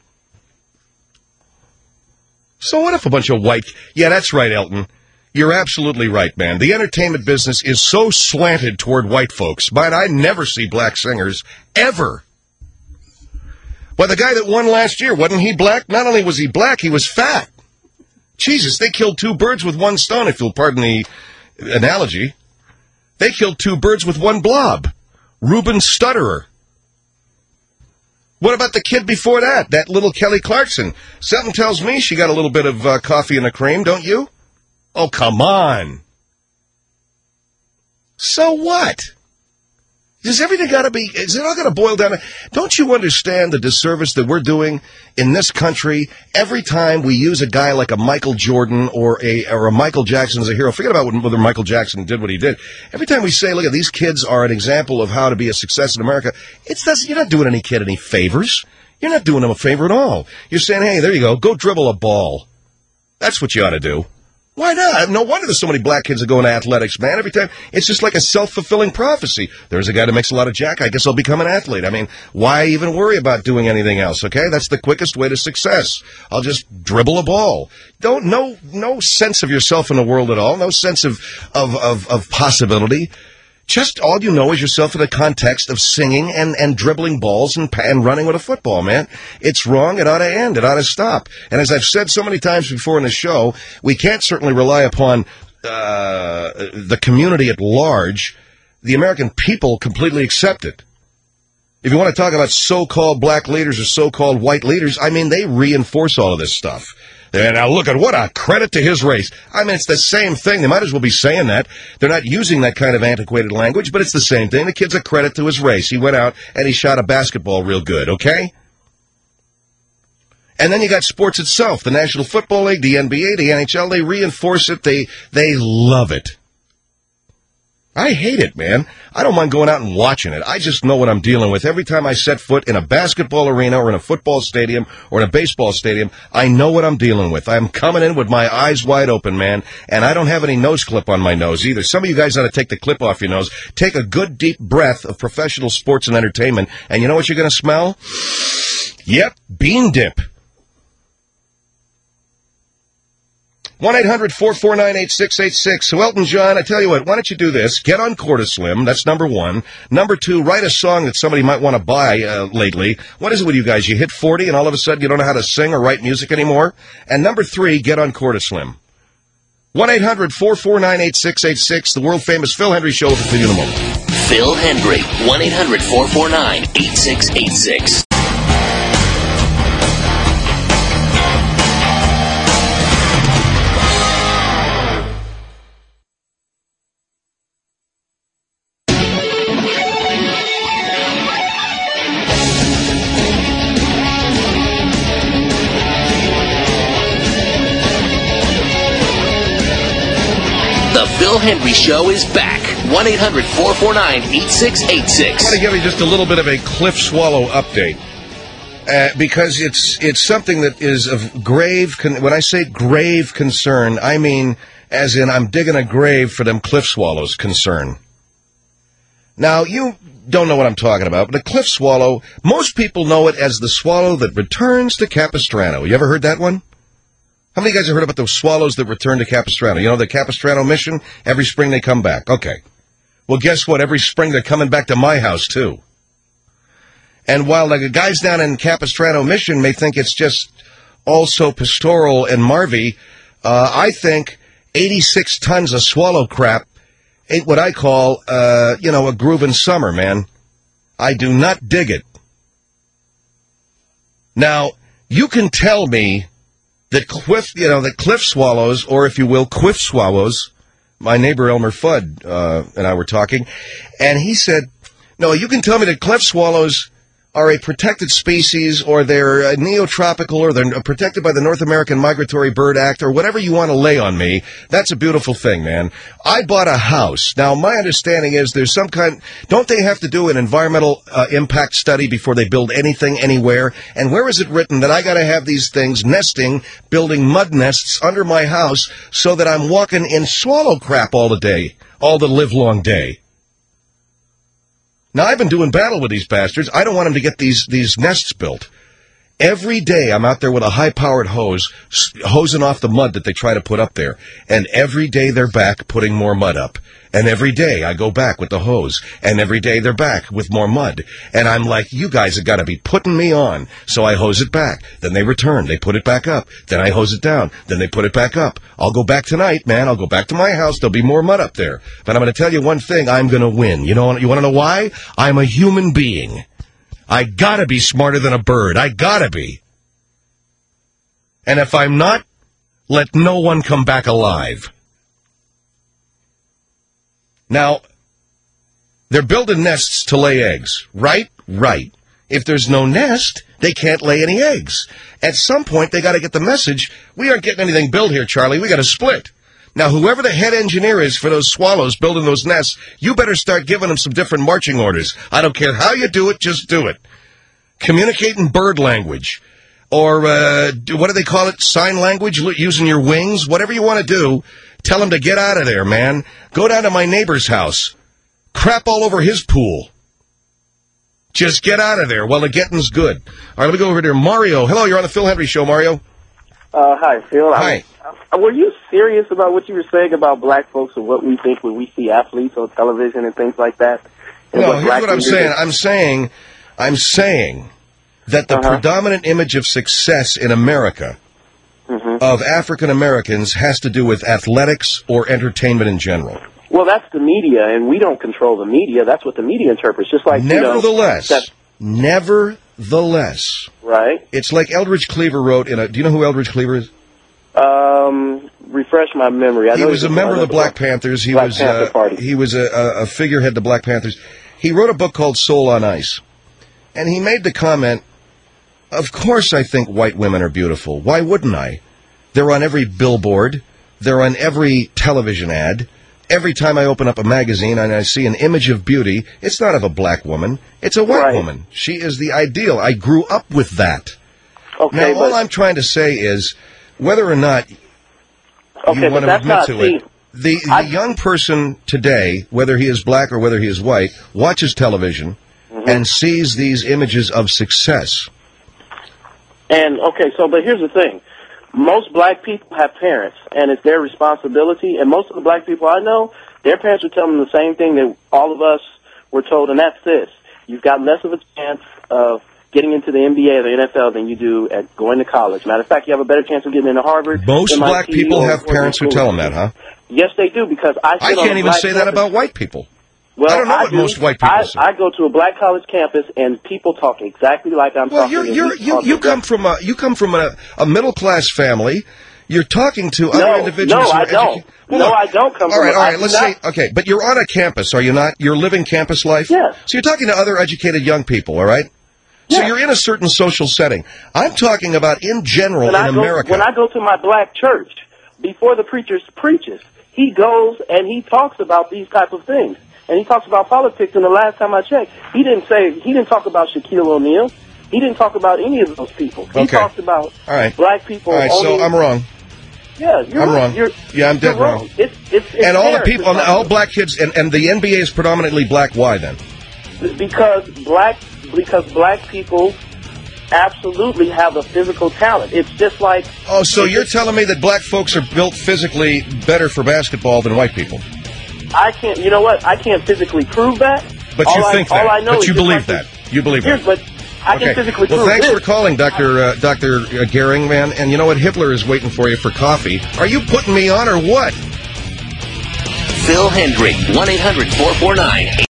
So what if a bunch of white... Yeah, that's right, Elton. You're absolutely right, man. The entertainment business is so slanted toward white folks, but I never see black singers, ever. Well, the guy that won last year, wasn't he black? Not only was he black, he was fat. Jesus, they killed two birds with one stone, if you'll pardon the analogy. They killed two birds with one blob. Ruben Stutterer. What about the kid before that, that little Kelly Clarkson? Something tells me she got a little bit of coffee and a cream, don't you? Oh, come on. So what? Is it all got to boil down to, don't you understand the disservice that we're doing in this country every time we use a guy like a Michael Jordan or a Michael Jackson as a hero? Forget about whether Michael Jackson did what he did. Every time we say, look, these kids are an example of how to be a success in America, you're not doing any kid any favors. You're not doing them a favor at all. You're saying, hey, there you go dribble a ball. That's what you ought to do. Why not? No wonder there's so many black kids that go into athletics, man. Every time, it's just like a self-fulfilling prophecy. There's a guy that makes a lot of jack. I guess I'll become an athlete. I mean, why even worry about doing anything else, okay? That's the quickest way to success. I'll just dribble a ball. No sense of yourself in the world at all. No sense of possibility. Just all you know is yourself in the context of singing and dribbling balls and running with a football, man. It's wrong. It ought to end. It ought to stop. And as I've said so many times before in the show, we can't certainly rely upon the community at large. The American people completely accept it. If you want to talk about so-called black leaders or so-called white leaders, I mean, they reinforce all of this stuff. And now look at what a credit to his race. I mean, it's the same thing. They might as well be saying that. They're not using that kind of antiquated language, but it's the same thing. The kid's a credit to his race. He went out and he shot a basketball real good, okay? And then you got sports itself, the National Football League, the NBA, the NHL. They reinforce it. They love it. I hate it, man. I don't mind going out and watching it. I just know what I'm dealing with. Every time I set foot in a basketball arena or in a football stadium or in a baseball stadium, I know what I'm dealing with. I'm coming in with my eyes wide open, man, and I don't have any nose clip on my nose either. Some of you guys ought to take the clip off your nose. Take a good deep breath of professional sports and entertainment, and you know what you're going to smell? Yep, bean dip. 1-800-449-8686. So Elton John, I tell you what, why don't you do this? Get on Cortislim. That's number one. Number two, write a song that somebody might want to buy lately. What is it with you guys? You hit 40 and all of a sudden you don't know how to sing or write music anymore? And number three, get on Cortislim. 1-800-449-8686. The world-famous Phil Hendry Show will continue in a moment. Phil Hendry. 1-800-449-8686. Phil Hendry Show is back. 1-800-449-8686. I want to give you just a little bit of a Cliff Swallow update. Because it's something that is of grave, when I say grave concern, I mean as in I'm digging a grave for them cliff swallows concern. Now, you don't know what I'm talking about, but the cliff swallow, most people know it as the swallow that returns to Capistrano. You ever heard that one? How many of you guys have heard about the swallows that return to Capistrano? You know the Capistrano mission? Every spring they come back. Okay. Well, guess what? Every spring they're coming back to my house, too. And while the guys down in Capistrano mission may think it's just also pastoral and Marvy, I think 86 tons of swallow crap ain't what I call, a groovin' summer, man. I do not dig it. Now, you can tell me that cliff swallows, or if you will, quiff swallows, my neighbor Elmer Fudd and I were talking, and he said, no, you can tell me that cliff swallows are a protected species, or they're neotropical, or they're protected by the North American Migratory Bird Act, or whatever you want to lay on me. That's a beautiful thing, man. I bought a house. Now, my understanding is there's some kind, don't they have to do an environmental impact study before they build anything anywhere? And where is it written that I got to have these things nesting, building mud nests under my house so that I'm walking in swallow crap all the day, all the livelong day? Now, I've been doing battle with these bastards. I don't want them to get these nests built. Every day I'm out there with a high-powered hose, hosing off the mud that they try to put up there. And every day they're back putting more mud up. And every day I go back with the hose. And every day they're back with more mud. And I'm like, you guys have got to be putting me on. So I hose it back. Then they return. They put it back up. Then I hose it down. Then they put it back up. I'll go back tonight, man. I'll go back to my house. There'll be more mud up there. But I'm going to tell you one thing. I'm going to win. You want to know why? I'm a human being. I gotta be smarter than a bird. I gotta be. And if I'm not, let no one come back alive. Now, they're building nests to lay eggs, right? Right. If there's no nest, they can't lay any eggs. At some point, they gotta get the message, we aren't getting anything built here, Charlie. We gotta split. Now, whoever the head engineer is for those swallows building those nests, you better start giving them some different marching orders. I don't care how you do it, just do it. Communicate in bird language. Or, what do they call it? Sign language, using your wings. Whatever you want to do, tell them to get out of there, man. Go down to my neighbor's house. Crap all over his pool. Just get out of there while the getting's good. All right, let me go over to Mario. Hello, you're on the Phil Hendry Show, Mario. Hi, Phil. Hi. Were you serious about what you were saying about black folks and what we think when we see athletes on television and things like that? No, here's what I'm saying. I'm saying that the predominant image of success in America of African Americans has to do with athletics or entertainment in general. Well, that's the media, and we don't control the media. That's what the media interprets. Just like nevertheless, right? It's like Eldridge Cleaver wrote in a. Do you know who Eldridge Cleaver is? Refresh my memory. He was a member of the Black Panthers. He was a figurehead of the Black Panthers. He wrote a book called Soul on Ice, and he made the comment, of course I think white women are beautiful. Why wouldn't I? They're on every billboard. They're on every television ad. Every time I open up a magazine and I see an image of beauty, it's not of a black woman. It's a white woman. She is the ideal. I grew up with that. Okay, now, all I'm trying to say is, whether or not you want to admit to it, the young person today, whether he is black or whether he is white, watches television and sees these images of success. And, but here's the thing. Most black people have parents, and it's their responsibility. And most of the black people I know, their parents would tell them the same thing that all of us were told, and that's this. You've got less of a chance of getting into the NBA or the NFL than you do at going to college. Matter of fact, you have a better chance of getting into Harvard. Most black people have parents who tell them that, huh? Yes, they do, because I can't even say that about white people. Well, I don't know what most white people say. I go to a black college campus, and people talk exactly like I'm talking. Well, you come from a middle class family. You're talking to other individuals. No, I don't. I don't come from. All right. Let's say but you're on a campus, are you not? You're living campus life. Yes. So you're talking to other educated young people, all right? So you're in a certain social setting. I'm talking about in general in America. When I go to my black church, before the preacher preaches, he goes and he talks about these type of things. And he talks about politics, and the last time I checked, he didn't talk about Shaquille O'Neal. He didn't talk about any of those people. He talked about black people. All right, so I'm wrong. Yeah, you're I'm wrong. wrong. I'm dead wrong. It's and all the people, all black kids, and the NBA is predominantly black. Why then? Because black people absolutely have a physical talent. It's just like... Oh, so you're telling me that black folks are built physically better for basketball than white people? I can't, you know what? I can't physically prove that. But you think that. All I know but is you believe that. You believe that. But I can physically prove Well, thanks this. for calling, Dr. Gehring, man. And you know what? Hitler is waiting for you for coffee. Are you putting me on or what? Phil Hendrie, 1-800-449